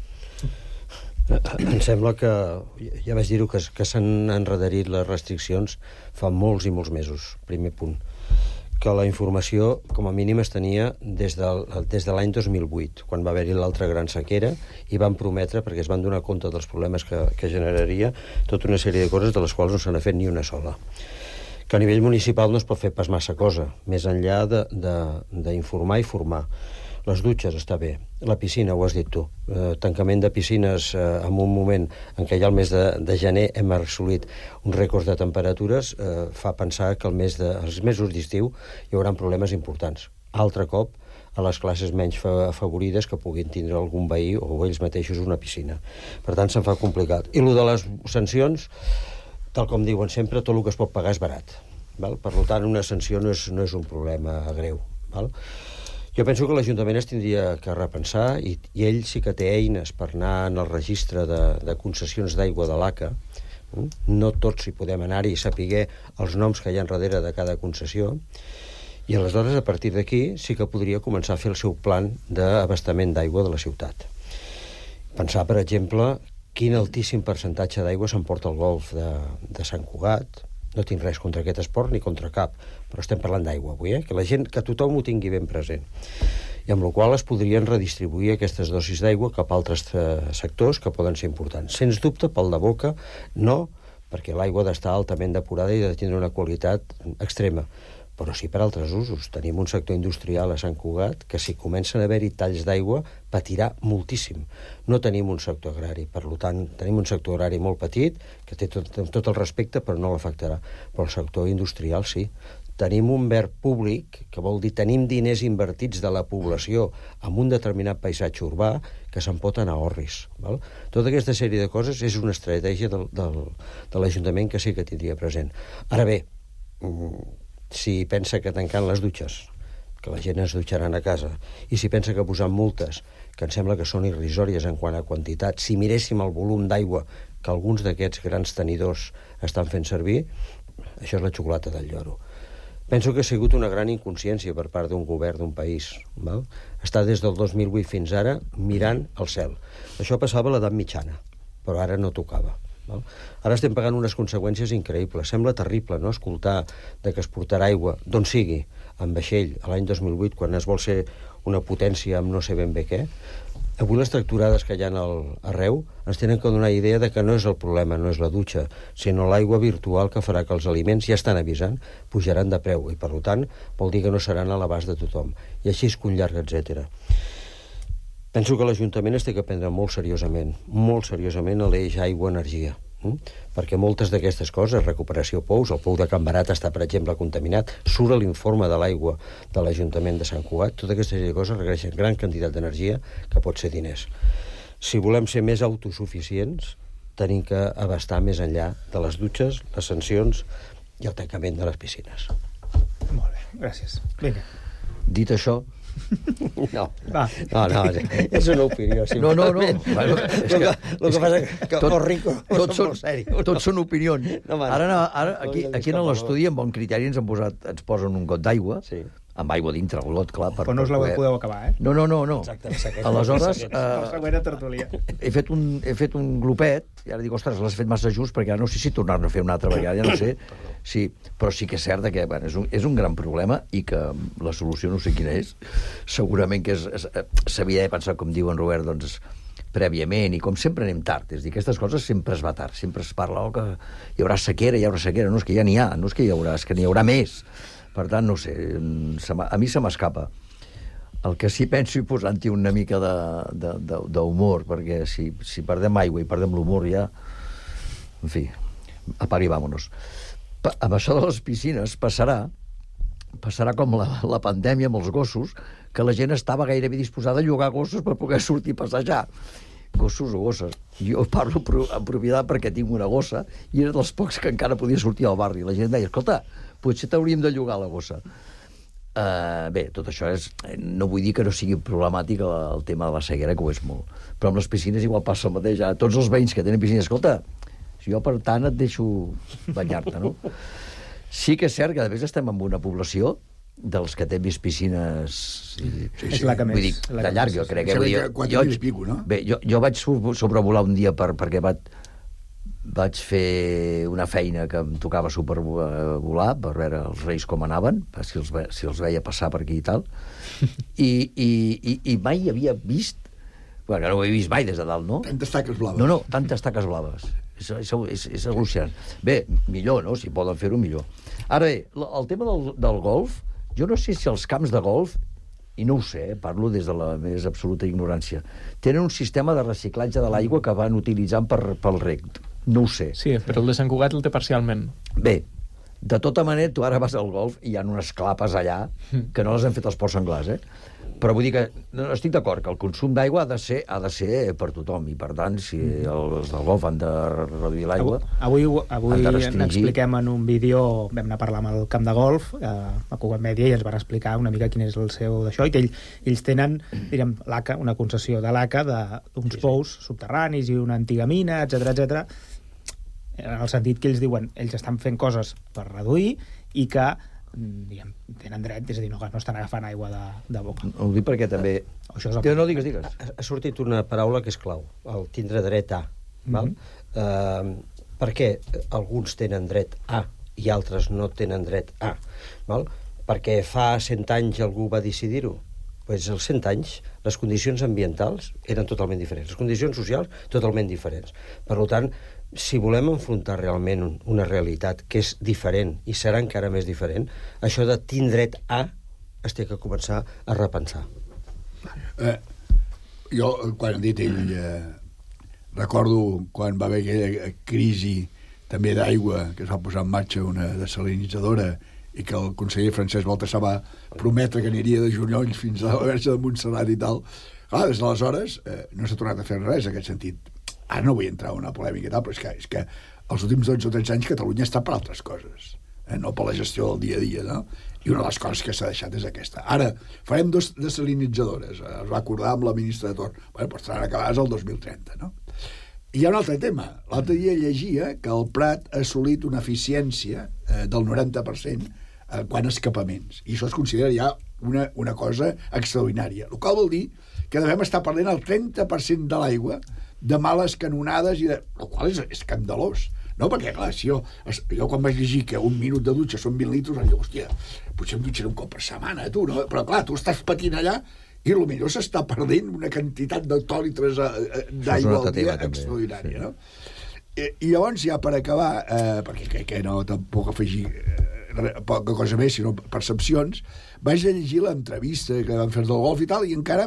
Em sembla que, ja vaig dir-ho, que s'han enrederit les restriccions fa molts i molts mesos, primer punt. Que la informació, com a mínim, es tenia des de l'any 2008, quan va haver-hi l'altra gran sequera, i van prometre, perquè es van donar compte dels problemes que generaria, tota una sèrie de coses de les quals no se n'ha fet ni una sola. Que a nivell municipal no es pot fer pas massa cosa, més enllà d'informar i formar. Les dutxes està bé, la piscina, ho has dit tu, tancament de piscines en un moment en què ja el mes de gener hem assolit un rècord de temperatures, fa pensar que els mesos d'estiu hi haurà problemes importants. Altre cop, a les classes menys afavorides que puguin tindre algun veí o ells mateixos una piscina. Per tant, se'n fa complicat. I el de les sancions, tal com diuen sempre, tot el que es pot pagar és barat. Val? Per tant, una sanció no és un problema greu. Val? Jo penso que l'Ajuntament es tindria que repensar i ell sí que té eines per anar en el registre de concessions d'aigua de l'ACA. No tots hi podem anar-hi i saber els noms que hi ha darrere de cada concessió. I aleshores, a partir d'aquí, sí que podria començar a fer el seu plan d'abastament d'aigua de la ciutat. Pensar, per exemple, quin altíssim percentatge d'aigua s'emporta al golf de Sant Cugat. No tinc res contra aquest esport ni contra cap, però estem parlant d'aigua avui, que tothom ho tingui ben present. I amb la qual es podrien redistribuir aquestes dosis d'aigua cap a altres sectors que poden ser importants. Sens dubte, pel de boca, no, perquè l'aigua ha d'estar altament depurada i ha de tindre una qualitat extrema. Però sí per altres usos. Tenim un sector industrial a Sant Cugat que si comencen a haver-hi talls d'aigua patirà moltíssim. No tenim un sector agrari, per tant, tenim un sector agrari molt petit, que té tot el respecte, però no l'afectarà. Però el sector industrial sí. Tenim un verd públic, que vol dir tenim diners invertits de la població en un determinat paisatge urbà que se'n pot anar a orris. Val? Tota aquesta sèrie de coses és una estratègia de l'Ajuntament que sí que tindria present. Ara bé, si pensa que tancant les dutxes, que la gent es dutxaran a casa, i si pensa que posant multes, que em sembla que són irrisòries en quant a quantitat, si miréssim el volum d'aigua que alguns d'aquests grans tenidors estan fent servir, això és la xocolata del lloro. Penso que ha sigut una gran inconsciència per part d'un govern d'un país. Val? Està des del 2008 fins ara mirant al cel. Això passava a l'edat mitjana, però ara no tocava. Val? Ara estem pagant unes conseqüències increïbles. Sembla terrible, no?, escoltar que es portarà aigua d'on sigui, en vaixell, a l'any 2008, quan es vol ser una potència amb no sé ben bé què, Avui les tracturades que hi ha arreu ens tenen que donar idea de que no és el problema, no és la dutxa, sinó l'aigua virtual que farà que els aliments, ja estan avisant, pujaran de preu i, per tant, vol dir que no seran a l'abast de tothom. I així és que un llarg, etc. Penso que l'Ajuntament es té que prendre molt seriosament l'eix aigua-energia, perquè moltes d'aquestes coses, recuperació pous, el pou de Can Barat està, per exemple, contaminat, surt a l'informe de l'aigua de l'Ajuntament de Sant Cugat, totes aquestes coses requereixen gran quantitat d'energia que pot ser diners. Si volem ser més autosuficients, tenim que abastar més enllà de les dutxes, les sancions i el tancament de les piscines. Molt bé, gràcies. Vinga. Dit això... No, és una opinió. No. Bueno, el que passa que els ricos són molt serios. Tots són opinions. Ara aquí en l'estudi, amb bon criteri, ens posen un got d'aigua, amb aigua dintre el got, clar. Però no us la podeu acabar, eh? No. Exacte, aleshores... La següent tertúlia. He fet un glopet, i ara dic, ostres, l'has fet massa just, perquè ara no sé si tornar-ne a fer una altra vegada, ja no sé. Sí, però sí que és cert que és un gran problema i que la solució no sé quina és. Segurament que s'havia de pensar, com diu en Robert, doncs, prèviament, i com sempre anem tard. És a dir, aquestes coses sempre es va tard. Sempre es parla que hi haurà sequera. No és que ja n'hi ha, no és que hi haurà, és que n'hi haurà més. Per tant, no sé, a mi se m'escapa. El que sí penso i posant-hi una mica d'humor, perquè si perdem aigua i perdem l'humor ja... En fi, apaga i vámonos. Amb això de les piscines passarà com la pandèmia amb els gossos, que la gent estava gairebé disposada a llogar gossos per poder sortir a passejar. Gossos o gosses. Jo parlo en propietat perquè tinc una gossa i era dels pocs que encara podia sortir al barri. La gent deia, escolta, potser t'hauríem de llogar la gossa. Bé, tot això és... No vull dir que no sigui problemàtic el tema de la sequera, que ho és molt. Però amb les piscines igual passa el mateix. Tots els veïns que tenen piscines, escolta, si jo per tant et deixo banyar-te, no? Sí que és cert que a més estem en una població dels que té més piscines... És la que més. Vull dir, de llarg, jo crec. 4.000 i pico, no? Bé, jo vaig sobrevolar un dia perquè vaig fer una feina que em tocava supervolar per veure els reis com anaven, si els veia passar per aquí i tal, i mai havia vist, bueno, no ho he vist mai des de dalt, no? Tantes taques blaves. No, tantes taques blaves. És al·lucinant. Bé, millor, no? Si poden fer-ho, millor. Ara bé, el tema del golf, jo no sé si els camps de golf, i no ho sé, parlo des de la més absoluta ignorància, tenen un sistema de reciclatge de l'aigua que van utilitzant pel reg. No ho sé. Sí, però el de Sant Cugat el té parcialment. Bé, de tota manera, tu ara vas al golf i hi ha unes clapes allà que no les han fet els Ports Senglars, Però vull dir que no estic d'acord que el consum d'aigua ha de ser per tothom, i per tant, si els del golf han de reduir l'aigua... Avui n'expliquem en un vídeo, vam anar a parlar amb el camp de golf, a Cugat Mèdia, i ens van explicar una mica quin és el seu d'això, i que ells tenen, direm, l'ACA, una concessió de l'ACA d'uns pous subterranis i una antiga mina, etc, en el sentit que ells diuen, ells estan fent coses per reduir i que tenen dret, és a dir, no estan agafant aigua de boca. Ho dic perquè també... No, digues. Ha sortit una paraula que és clau, el tindre dret a. Per què alguns tenen dret a i altres no tenen dret a? Perquè fa 100 anys algú va decidir-ho. Doncs als 100 anys les condicions ambientals eren totalment diferents, les condicions socials totalment diferents. Per tant, si volem enfrontar realment una realitat que és diferent i serà encara més diferent, això de tindre dret a es té que començar a repensar. Jo, quan han dit ell, recordo quan va haver aquella crisi també d'aigua, que es va posar en marxa una desalinitzadora i que el conseller Francesc Baltasar va prometre que aniria de juliol fins a la Verge de Montserrat i tal. Clar, des d'aleshores no s'ha tornat a fer res en aquest sentit. Ara no vull entrar en una polèmica i tal, però és que els últims 12 o 13 anys Catalunya està per altres coses, no per la gestió del dia a dia, no? I una de les coses que s'ha deixat és aquesta. Ara, farem 2 desalinitzadores, es va acordar amb la ministra de Torn. Bé, doncs estaran acabades el 2030, no? I hi ha un altre tema. L'altre dia llegia que el Prat ha assolit una eficiència del 90% quant a escapaments. I això es considera ja una cosa extraordinària. El qual vol dir que devem estar perdent el 30% de l'aigua de males canonades, el qual és escandalós. No, perquè, clar, si jo quan vaig llegir que un minut de dutxa són 20 litres, vaig dir, hòstia, potser em dutxaré un cop per setmana, tu, no? Però, clar, tu estàs patint allà i potser s'està perdent una quantitat d'hectòlitres d'aigua al dia extraordinària, no? I llavors, ja per acabar, perquè crec que no tampoc afegir poca cosa més, sinó percepcions, vaig a llegir l'entrevista que van fer del golf i tal, i encara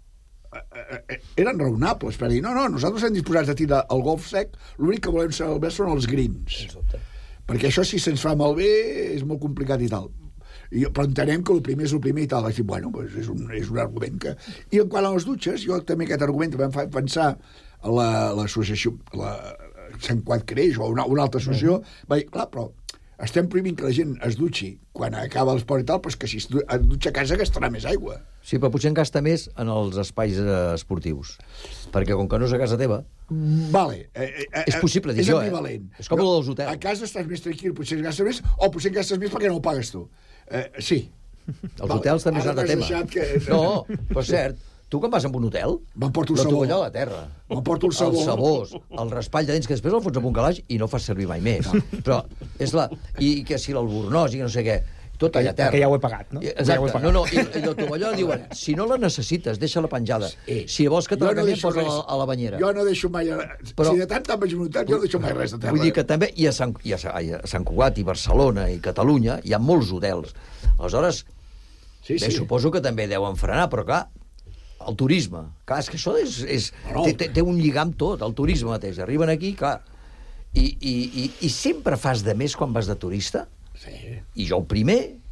eren raonables per dir, no, nosaltres estem disposats a tirar el golf sec, l'únic que volem saber són els greens, perquè això si se'ns fa malbé és molt complicat i tal. Però entenem que el primer és el primer i tal. Vaig dir, bueno, és un argument que... I en quant a les dutxes, jo també aquest argument em fa pensar a l'associació Sant Quat Creix o una altra associació, vaig dir, clar, però estem prohibint que la gent es dutxi quan acaba l'esport i tal, però és que si es dutxa a casa gastarà més aigua. Sí, però potser en gasta més en els espais esportius, perquè com que no és a casa teva... Vale. És possible dir jo, És com el dels hotels. A casa estàs més tranquil, potser gastes més, o potser gastes més perquè no ho pagues tu. Sí. Els hotels també és un altre tema. No, però és cert, tu quan vas a un hotel, m'emporto el sabó. La tovalló a la terra. M'emporto el sabó. Els sabors, el raspall de dents, que després el fots a un calaix i no fas servir mai més. Però és la... I que si l'albornoz i que no sé què, tot allà a terra. Que ja ho he pagat, no? Exacte. No, i el tovalló diuen, si no la necessites, deixa-la penjada. Si vols que te la canviem, posa a la banyera. Jo no deixo mai... Si de tant vaig a un hotel, jo no deixo mai res de terra. Vull dir que també, i a Sant Cugat, i Barcelona, i Catalunya, hi ha molts hotels. Aleshores, suposo que també deuen frenar, però clar, el turisme. Clar, és que això té un lligam tot, el turisme mateix. Arriben aquí, clar, i sempre fas de més quan vas de turista. Sí. I jo el primer,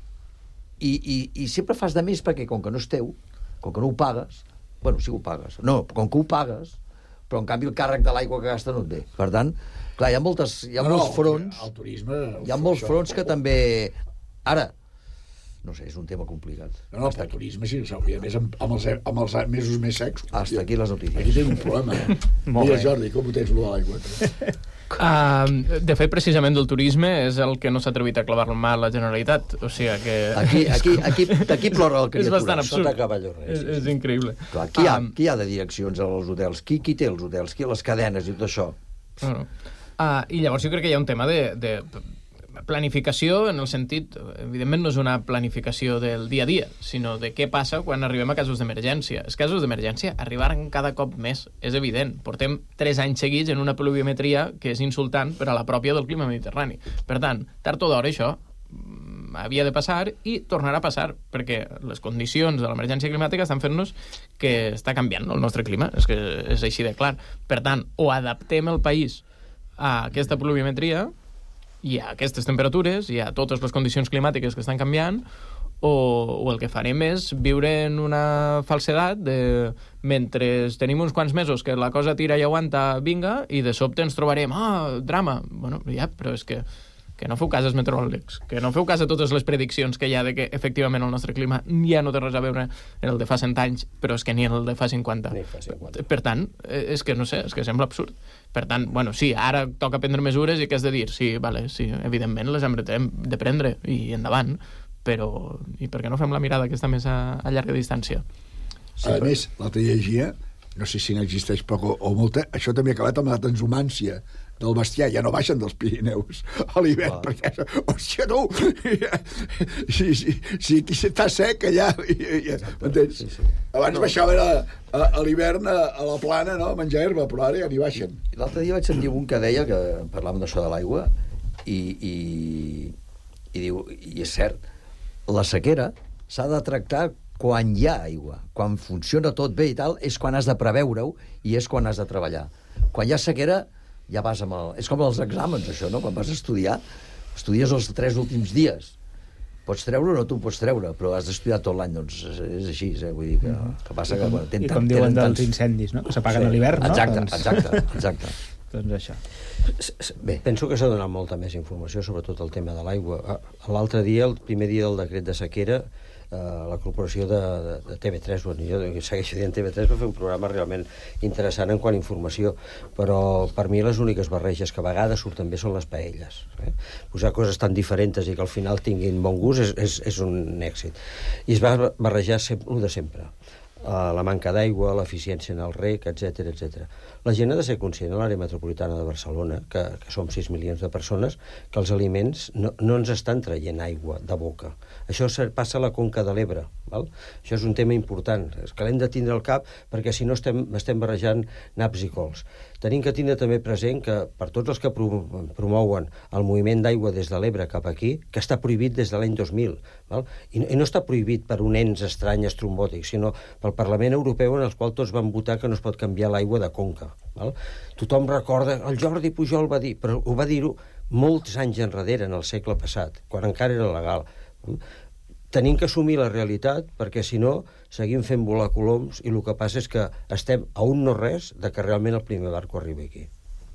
i sempre fas de més perquè com que no és teu, com que no ho pagues, bueno, sí que ho pagues, no, com que ho pagues, però en canvi el càrrec de l'aigua que gasta no et ve. Per tant, clar, hi ha molts fronts, el turisme, hi ha molts fronts que també... Ara, no sé, és un tema complicat. No, el turisme sí, a més amb els mesos més secs. Hasta aquí les notícies. Aquí tenim un problema. Mira, Jordi, com ho tens, lo de l'aigua? De fet, precisament del turisme és el que no s'ha atrevit a clavar mà a la Generalitat. O sigui que... Aquí plora el criatura. És bastant absurd. És increïble. Clar, qui hi ha de direccions als hotels? Qui té els hotels? Qui les cadenes i tot això? I llavors jo crec que hi ha un tema de planificació en el sentit, evidentment no és una planificació del dia a dia, sinó de què passa quan arribem a casos d'emergència. Els casos d'emergència arribaran cada cop més, és evident. Portem 3 anys seguits en una pluviometria que és insultant per a la pròpia del clima mediterrani. Per tant, tard o d'hora això havia de passar i tornarà a passar, perquè les condicions de l'emergència climàtica estan fent-nos que està canviant el nostre clima, és que és així de clar. Per tant, o adaptem el país a aquesta pluviometria i a aquestes temperatures i a totes les condicions climàtiques que estan canviant, o el que farem és viure en una falsedat de mentre tenim uns quants mesos que la cosa tira i aguanta, vinga, i de sobte ens trobarem, drama. Bueno, ja, però és que no feu cas als meteoròlegs, que no feu cas a totes les prediccions que hi ha de que efectivament el nostre clima ja no té res a veure en el de fa 100 anys, però és que ni en el de fa 50. Per tant, és que no sé, és que sembla absurd. Per tant, bueno, sí, ara toca prendre mesures i què has de dir? Sí, vale, sí, evidentment les hem de prendre i endavant, però i per què no fem la mirada aquesta més a llarga distància? A més, l'altre llegia, no sé si n'existeix poc o molta, això també ha acabat amb la transhumància del bestiar, ja no baixen dels Pirineus a l'hivern, perquè, hòstia, no, si aquí està sec allà, m'entens? Abans baixaven a l'hivern a la plana, no?, a menjar herba, però ara ja n'hi baixen. L'altre dia vaig sentir un que deia, que parlàvem d'això de l'aigua, i diu, i és cert, la sequera s'ha de tractar quan hi ha aigua, quan funciona tot bé i tal, és quan has de preveure-ho i és quan has de treballar. Quan hi ha sequera, ja vas amb el... És com els exàmens, això, no? Quan vas a estudiar, estudies els 3 últims dies. Pots treure o no t'ho pots treure, però has d'estudiar tot l'any, doncs és així, vull dir que passa que... I com diuen dels incendis, no? Que s'apaguen a l'hivern, no? Exacte. Doncs això. Bé, penso que s'ha donat molta més informació, sobretot el tema de l'aigua. L'altre dia, el primer dia del decret de sequera, la corporació de TV3, bueno, jo segueixo dient TV3, va fer un programa realment interessant en quant a informació, però per mi les úniques barreges que a vegades surten bé són les paelles. Posar coses tan diferents i que al final tinguin bon gust és un èxit. I es va barrejar el de sempre. La manca d'aigua, l'eficiència en el rec, etc etc. La gent ha de ser conscient a l'àrea metropolitana de Barcelona, que som 6 milions de persones, que els aliments no ens estan traient aigua de boca. Això passa a la Conca de l'Ebre, Val? Això és un tema important, és que l'hem de tindre al cap, perquè si no estem barrejant naps i cols. Tenim que tindre també present que per tots els que promouen el moviment d'aigua des de l'Ebre cap aquí, que està prohibit des de l'any 2000, val? I no està prohibit per un ens estrany estrombòtic, sinó pel Parlament Europeu en el qual tots van votar que no es pot canviar l'aigua de conca. Val? Tothom recorda, el Jordi Pujol va dir, però ho va dir-ho molts anys enrere, en el segle passat, quan encara era legal. Tenim que assumir la realitat, perquè si no seguim fent volar coloms i el que passa és que estem a un no res de que realment el primer barco arribi aquí.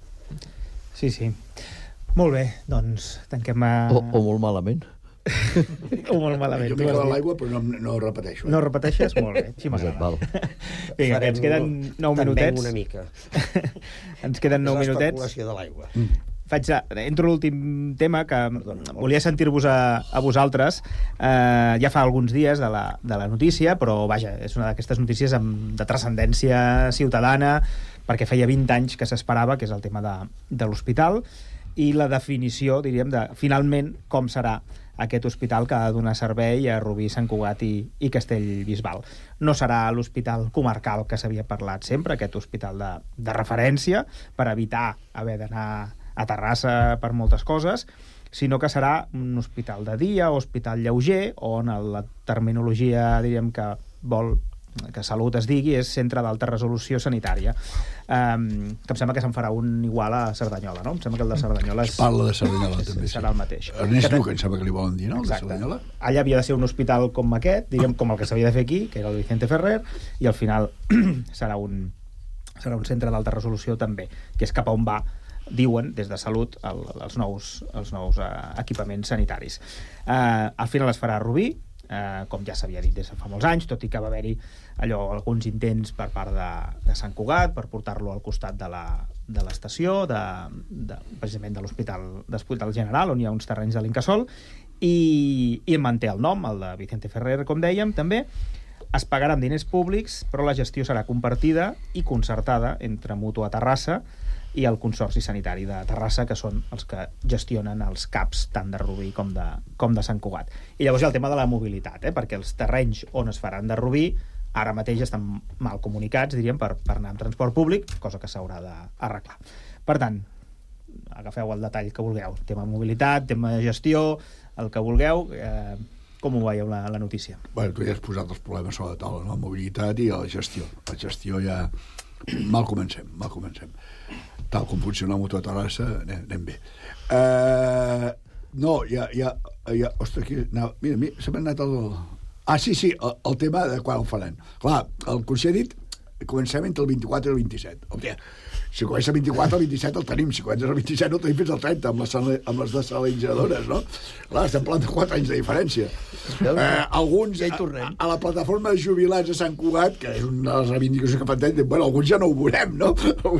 Sí. Molt bé, doncs tanquem a... O molt malament. O molt malament. Jo m'he quedat l'aigua, però no repeteixo. No repeteixes? Molt bé. Sí, m'agrada. Vinga, ens queden 9 minutets. Una mica. Ens queden 9 minutets. L'especulació de l'aigua. Entro a l'últim tema, que volia sentir-vos a vosaltres. Ja fa alguns dies de la notícia, però vaja, és una d'aquestes notícies de transcendència ciutadana, perquè feia 20 anys que s'esperava, que és el tema de l'hospital, i la definició, diríem, de finalment com serà aquest hospital que ha de donar servei a Rubí, Sant Cugat i Castellbisbal. No serà l'hospital comarcal que s'havia parlat sempre, aquest hospital de referència, per evitar haver d'anar a Terrassa per moltes coses, sinó que serà un hospital de dia o hospital lleuger, on la terminologia, diríem, que vol que Salut es digui, és Centre d'Alta Resolució Sanitària. Que em sembla que se'n farà un igual a Cerdanyola, no? Em sembla que el de Cerdanyola es parla de Cerdanyola, també. Serà el mateix. Ernest Lluc, em sembla que li volen dir, no? El de Cerdanyola. Allà havia de ser un hospital com aquest, diríem, com el que s'havia de fer aquí, que era el Vicente Ferrer, i al final serà un centre d'alta resolució també, que és cap a on va, diuen, des de Salut, els nous equipaments sanitaris. Al final es farà a Rubí, com ja s'havia dit des de fa molts anys, tot i que va haver-hi alguns intents per part de Sant Cugat per portar-lo al costat de l'estació, precisament de l'Hospital General, on hi ha uns terrenys de l'Incasòl, i manté el nom, el de Vicente Ferrer, com dèiem, també. Es pagarà amb diners públics, però la gestió serà compartida i concertada entre Mútua Terrassa i el Consorci Sanitari de Terrassa, que són els que gestionen els CAPs tant de Rubí com de Sant Cugat. I llavors hi ha el tema de la mobilitat, perquè els terrenys on es faran de Rubí ara mateix estan mal comunicats, diríem, per anar amb transport públic, cosa que s'haurà d'arreglar. Per tant, agafeu el detall que vulgueu, tema mobilitat, tema de gestió, el que vulgueu. Com ho veieu la notícia? Bueno, tu ja has posat els problemes sobre la taula, no? La mobilitat i la gestió. La gestió ja... Mal comencem. Tal com funciona la Mútua Terrassa, anem bé. No, ostres, mira, se m'ha anat el... Sí, el tema de quan el faran. Clar, el Consell ha dit comencem entre el 24 i el 27. Hòstia, si comença el 24, el 27 el tenim. Si comença el 27 no el tenim fins al 30, amb les desalinitzadores, no? Clar, estem parlant de 4 anys de diferència. Alguns, a la plataforma de jubilats a Sant Cugat, que és una de les reivindicacions que fan, bueno, alguns ja no ho veurem, no?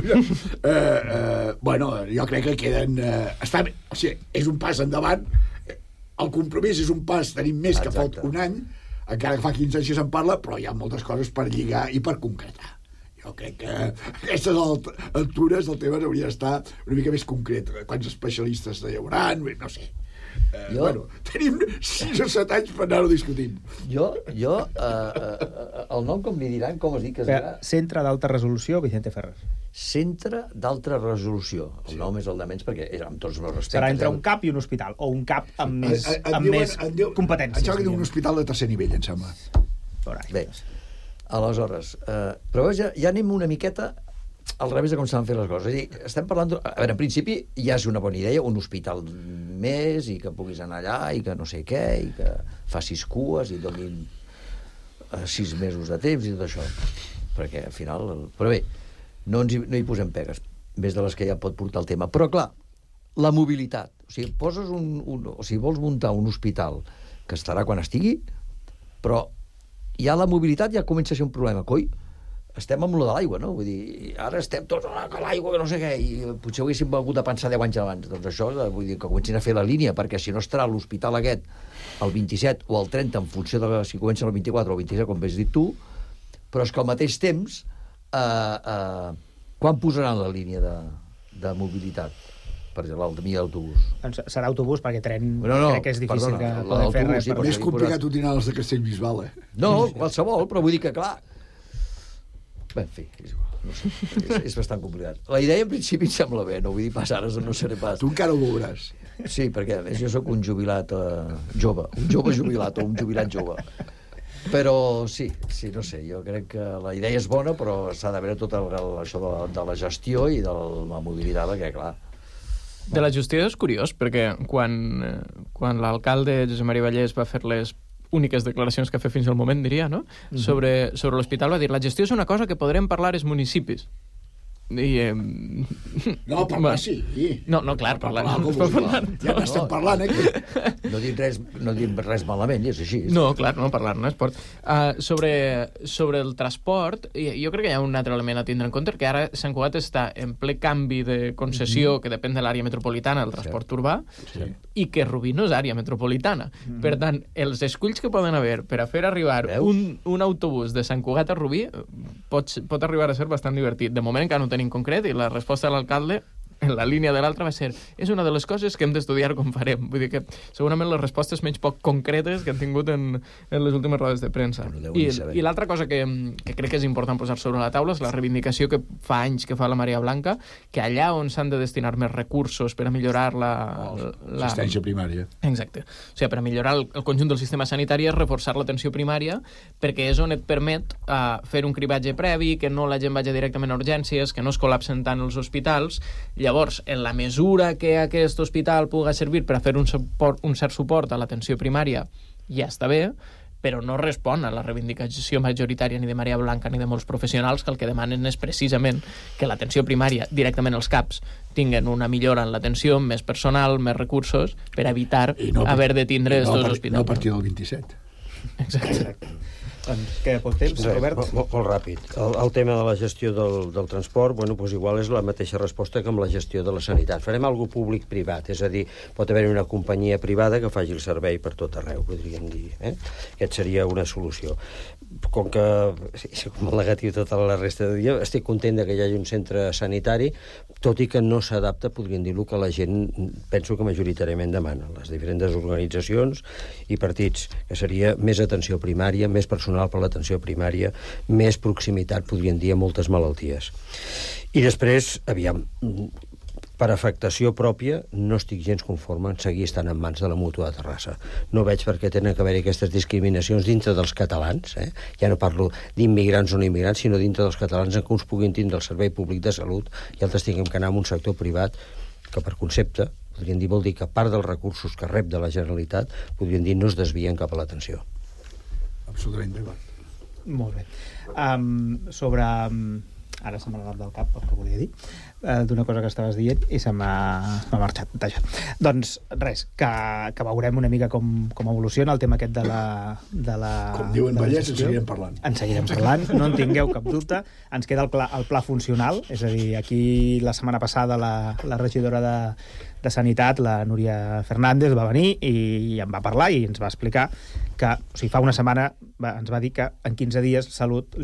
Bueno, jo crec que queden... Està bé, o sigui, és un pas endavant. El compromís és un pas, tenim més que fot un any, encara que fa 15 anys que se'n parla, però hi ha moltes coses per lligar i per concretar. Jo crec que a aquestes altures el tema hauria d'estar una mica més concret. Quants especialistes hi haurà? No sé. Bueno, tenim 6 o 7 anys per anar-ho discutint. El nom com li diran, com es diu que es dirà? Centre d'Alta Resolució Vicente Ferrer. Centre d'Alta Resolució. El nom és el de menys perquè amb tots els meus respectes... Serà entre un CAP i un hospital, o un CAP amb més competències. Em sembla que diu un hospital de tercer nivell, em sembla. Bé, aleshores, però ja anem una miqueta al revés de com s'han fet les coses. És a dir, estem parlant... A veure, en principi ja és una bona idea, un hospital més, i que puguis anar allà, i que no sé què, i que facis cues, i donin 6 mesos de temps, i tot això. Perquè, al final... Però bé, no hi posem pegues, més de les que ja pot portar el tema. Però, clar, la mobilitat. O sigui, poses o sigui, vols muntar un hospital que estarà quan estigui, però ja la mobilitat ja comença a ser un problema, coi? Estem amb lo de l'aigua, no? Vull dir, ara estem tots que l'aigua, que no sé què, i potser ho haguéssim hagut de pensar 10 anys abans. Doncs això, vull dir, que comencin a fer la línia, perquè si no estarà l'hospital aquest el 27 o el 30, en funció de si comença el 24 o el 27, com has dit tu, però és que al mateix temps, quan posaran la línia de mobilitat? per l'automia d'autobús. Doncs serà autobús, perquè tren crec que és difícil que podem fer res. És complicat utinar els de Castellbisbal, No, qualsevol, però vull dir que, clar... Bé, en fi, és igual. No sé, és bastant complicat. La idea, en principi, em sembla bé, no vull dir pas ara, no seré pas. Tu encara ho veuràs. Sí, perquè, a més, jo sóc un jubilat jove, un jove jubilat o un jubilat jove. Però sí, no sé, jo crec que la idea és bona, però s'ha de veure tot això de la gestió i de la mobilitat, perquè, clar... De la gestió és curiós, perquè quan l'alcalde Josep Maria Vallès va fer les úniques declaracions que ha fet fins al moment, diria, no? Sobre l'hospital, va dir, la gestió és una cosa que podrem parlar els municipis. I, no, parlar sí. No, clar, parlar. Ja n'estem parlant, No dic res malament, és així. No, clar, no, parlar-ne és port. Sobre el transport, jo crec que hi ha un altre element a tindre en compte, que ara Sant Cugat està en ple canvi de concessió que depèn de l'àrea metropolitana del transport urbà, i que Rubí no és àrea metropolitana. Per tant, els esculls que poden haver per a fer arribar un autobús de Sant Cugat a Rubí pot arribar a ser bastant divertit. De moment encara no tenim concret, i la resposta de l'alcalde en la línia de l'altra va ser és una de les coses que hem d'estudiar com farem. Vull dir que segurament les respostes menys poc concretes que han tingut en les últimes rodes de premsa. I l'altra cosa que crec que és important posar sobre la taula és la reivindicació que fa anys que fa la Marea Blanca, que allà on s'han de destinar més recursos per a millorar l'assistència primària. Exacte. O sigui, per a millorar el conjunt del sistema sanitari és reforçar l'atenció primària, perquè és on et permet fer un cribatge previ, que no la gent vagi directament a urgències, que no es col·lapsen tant els hospitals. Llavors, en la mesura que aquest hospital pugui servir per a fer un cert suport a l'atenció primària, ja està bé, però no respon a la reivindicació majoritària ni de Marea Blanca ni de molts professionals, que el que demanen és precisament que l'atenció primària, directament als CAPs, tinguen una millora en l'atenció, més personal, més recursos, per evitar haver de tindre els dos hospitals. No a partir del 27. Exacte. Doncs queda poc temps, Robert? Molt ràpid. El tema de la gestió del transport, igual és la mateixa resposta que amb la gestió de la sanitat. Farem alguna cosa públic-privat, és a dir, pot haver una companyia privada que faci el servei per tot arreu, podríem dir. Aquest seria una solució. Com que soc molt negatiu tota la resta de dia, estic content que hi hagi un centre sanitari, tot i que no s'adapta, podríem dir, el que la gent penso que majoritàriament demana, les diferents organitzacions i partits, que seria més atenció primària, més personal per l'atenció primària, més proximitat, podríem dir, a moltes malalties. I després, aviam, per afectació pròpia, no estic gens conforme en seguir estant en mans de la Mútua de Terrassa. No veig per què tenen que haver aquestes discriminacions dintre dels catalans, ja no parlo d'immigrants o no immigrants, sinó dintre dels catalans en què uns puguin tindre el servei públic de salut i altres tinguem que anar a un sector privat que per concepte, podríem dir, vol dir que part dels recursos que rep de la Generalitat, podríem dir, no es desvien cap a l'atenció. Absolutament d'acord. Molt bé. Sobre... Ara se m'ha anat del cap el que volia dir, d'una cosa que estaves dient i se m'ha marxat. Doncs res, que veurem una mica com evoluciona el tema aquest de la com diuen Vallès, en seguirem parlant. En seguirem parlant, no en tingueu cap dubte. Ens queda el pla funcional, és a dir, aquí la setmana passada la regidora de Sanitat, la Núria Fernández, va venir i en va parlar i ens va explicar que, o sigui, fa una setmana ens va dir que en 15 dies Salut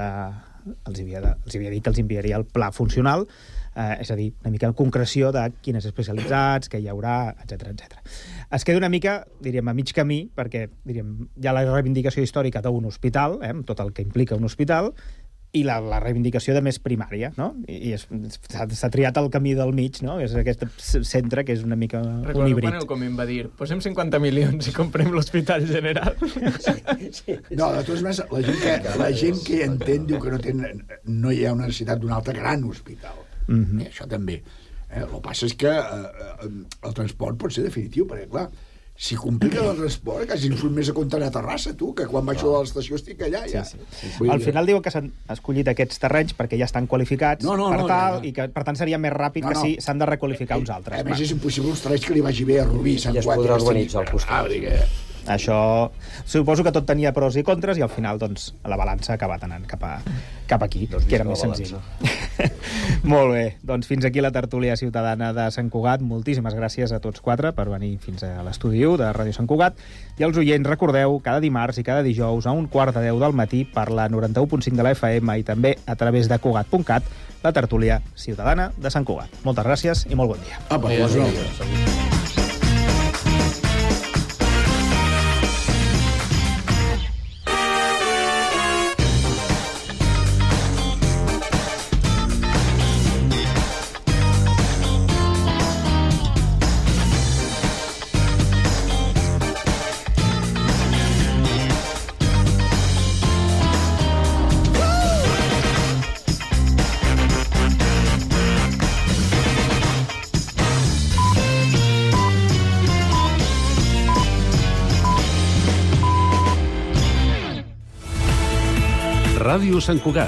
els havia dit que els enviaria el pla funcional, és a dir, una mica de concreció de quines especialitats, què hi haurà, etc. Es queda una mica, diríem, a mig camí, perquè diríem, hi ha la reivindicació històrica d'un hospital, amb tot el que implica un hospital, i la reivindicació de més primària, no? I s'ha triat el camí del mig, no? És aquest centre que és una mica un híbrid. Recordo quan el Comín va dir, posem 50 milions i comprem l'Hospital General. Sí. No, de totes maneres, la gent que hi entén diu que no hi ha una necessitat d'un altre gran hospital. Això també. El que passa és que el transport pot ser definitiu, perquè, clar, si complica el transport, quasi em surt més a comptar a Terrassa, tu, que quan baixo de l'estació estic allà, ja. Sí. Al final diuen que s'han escollit aquests terrenys perquè ja estan qualificats i que, per tant, seria més ràpid que si s'han de requalificar uns altres. A més, és impossible uns terrenys que li vagi bé a Rubí, Sant Cugat. Ja es podrà urbanitzar al costat. Això, suposo que tot tenia pros i contres i al final, doncs, la balança ha acabat anant cap aquí, que era més senzill. Molt bé, doncs fins aquí la tertúlia ciutadana de Sant Cugat. Moltíssimes gràcies a tots quatre per venir fins a l'estudi 1 de Ràdio Sant Cugat. I als oients, recordeu, cada dimarts i cada dijous a 1:15 del matí per la 91.5 de la FM i també a través de Cugat.cat, la tertúlia ciutadana de Sant Cugat. Moltes gràcies i molt bon dia. Apa, Ràdio Sant Cugat.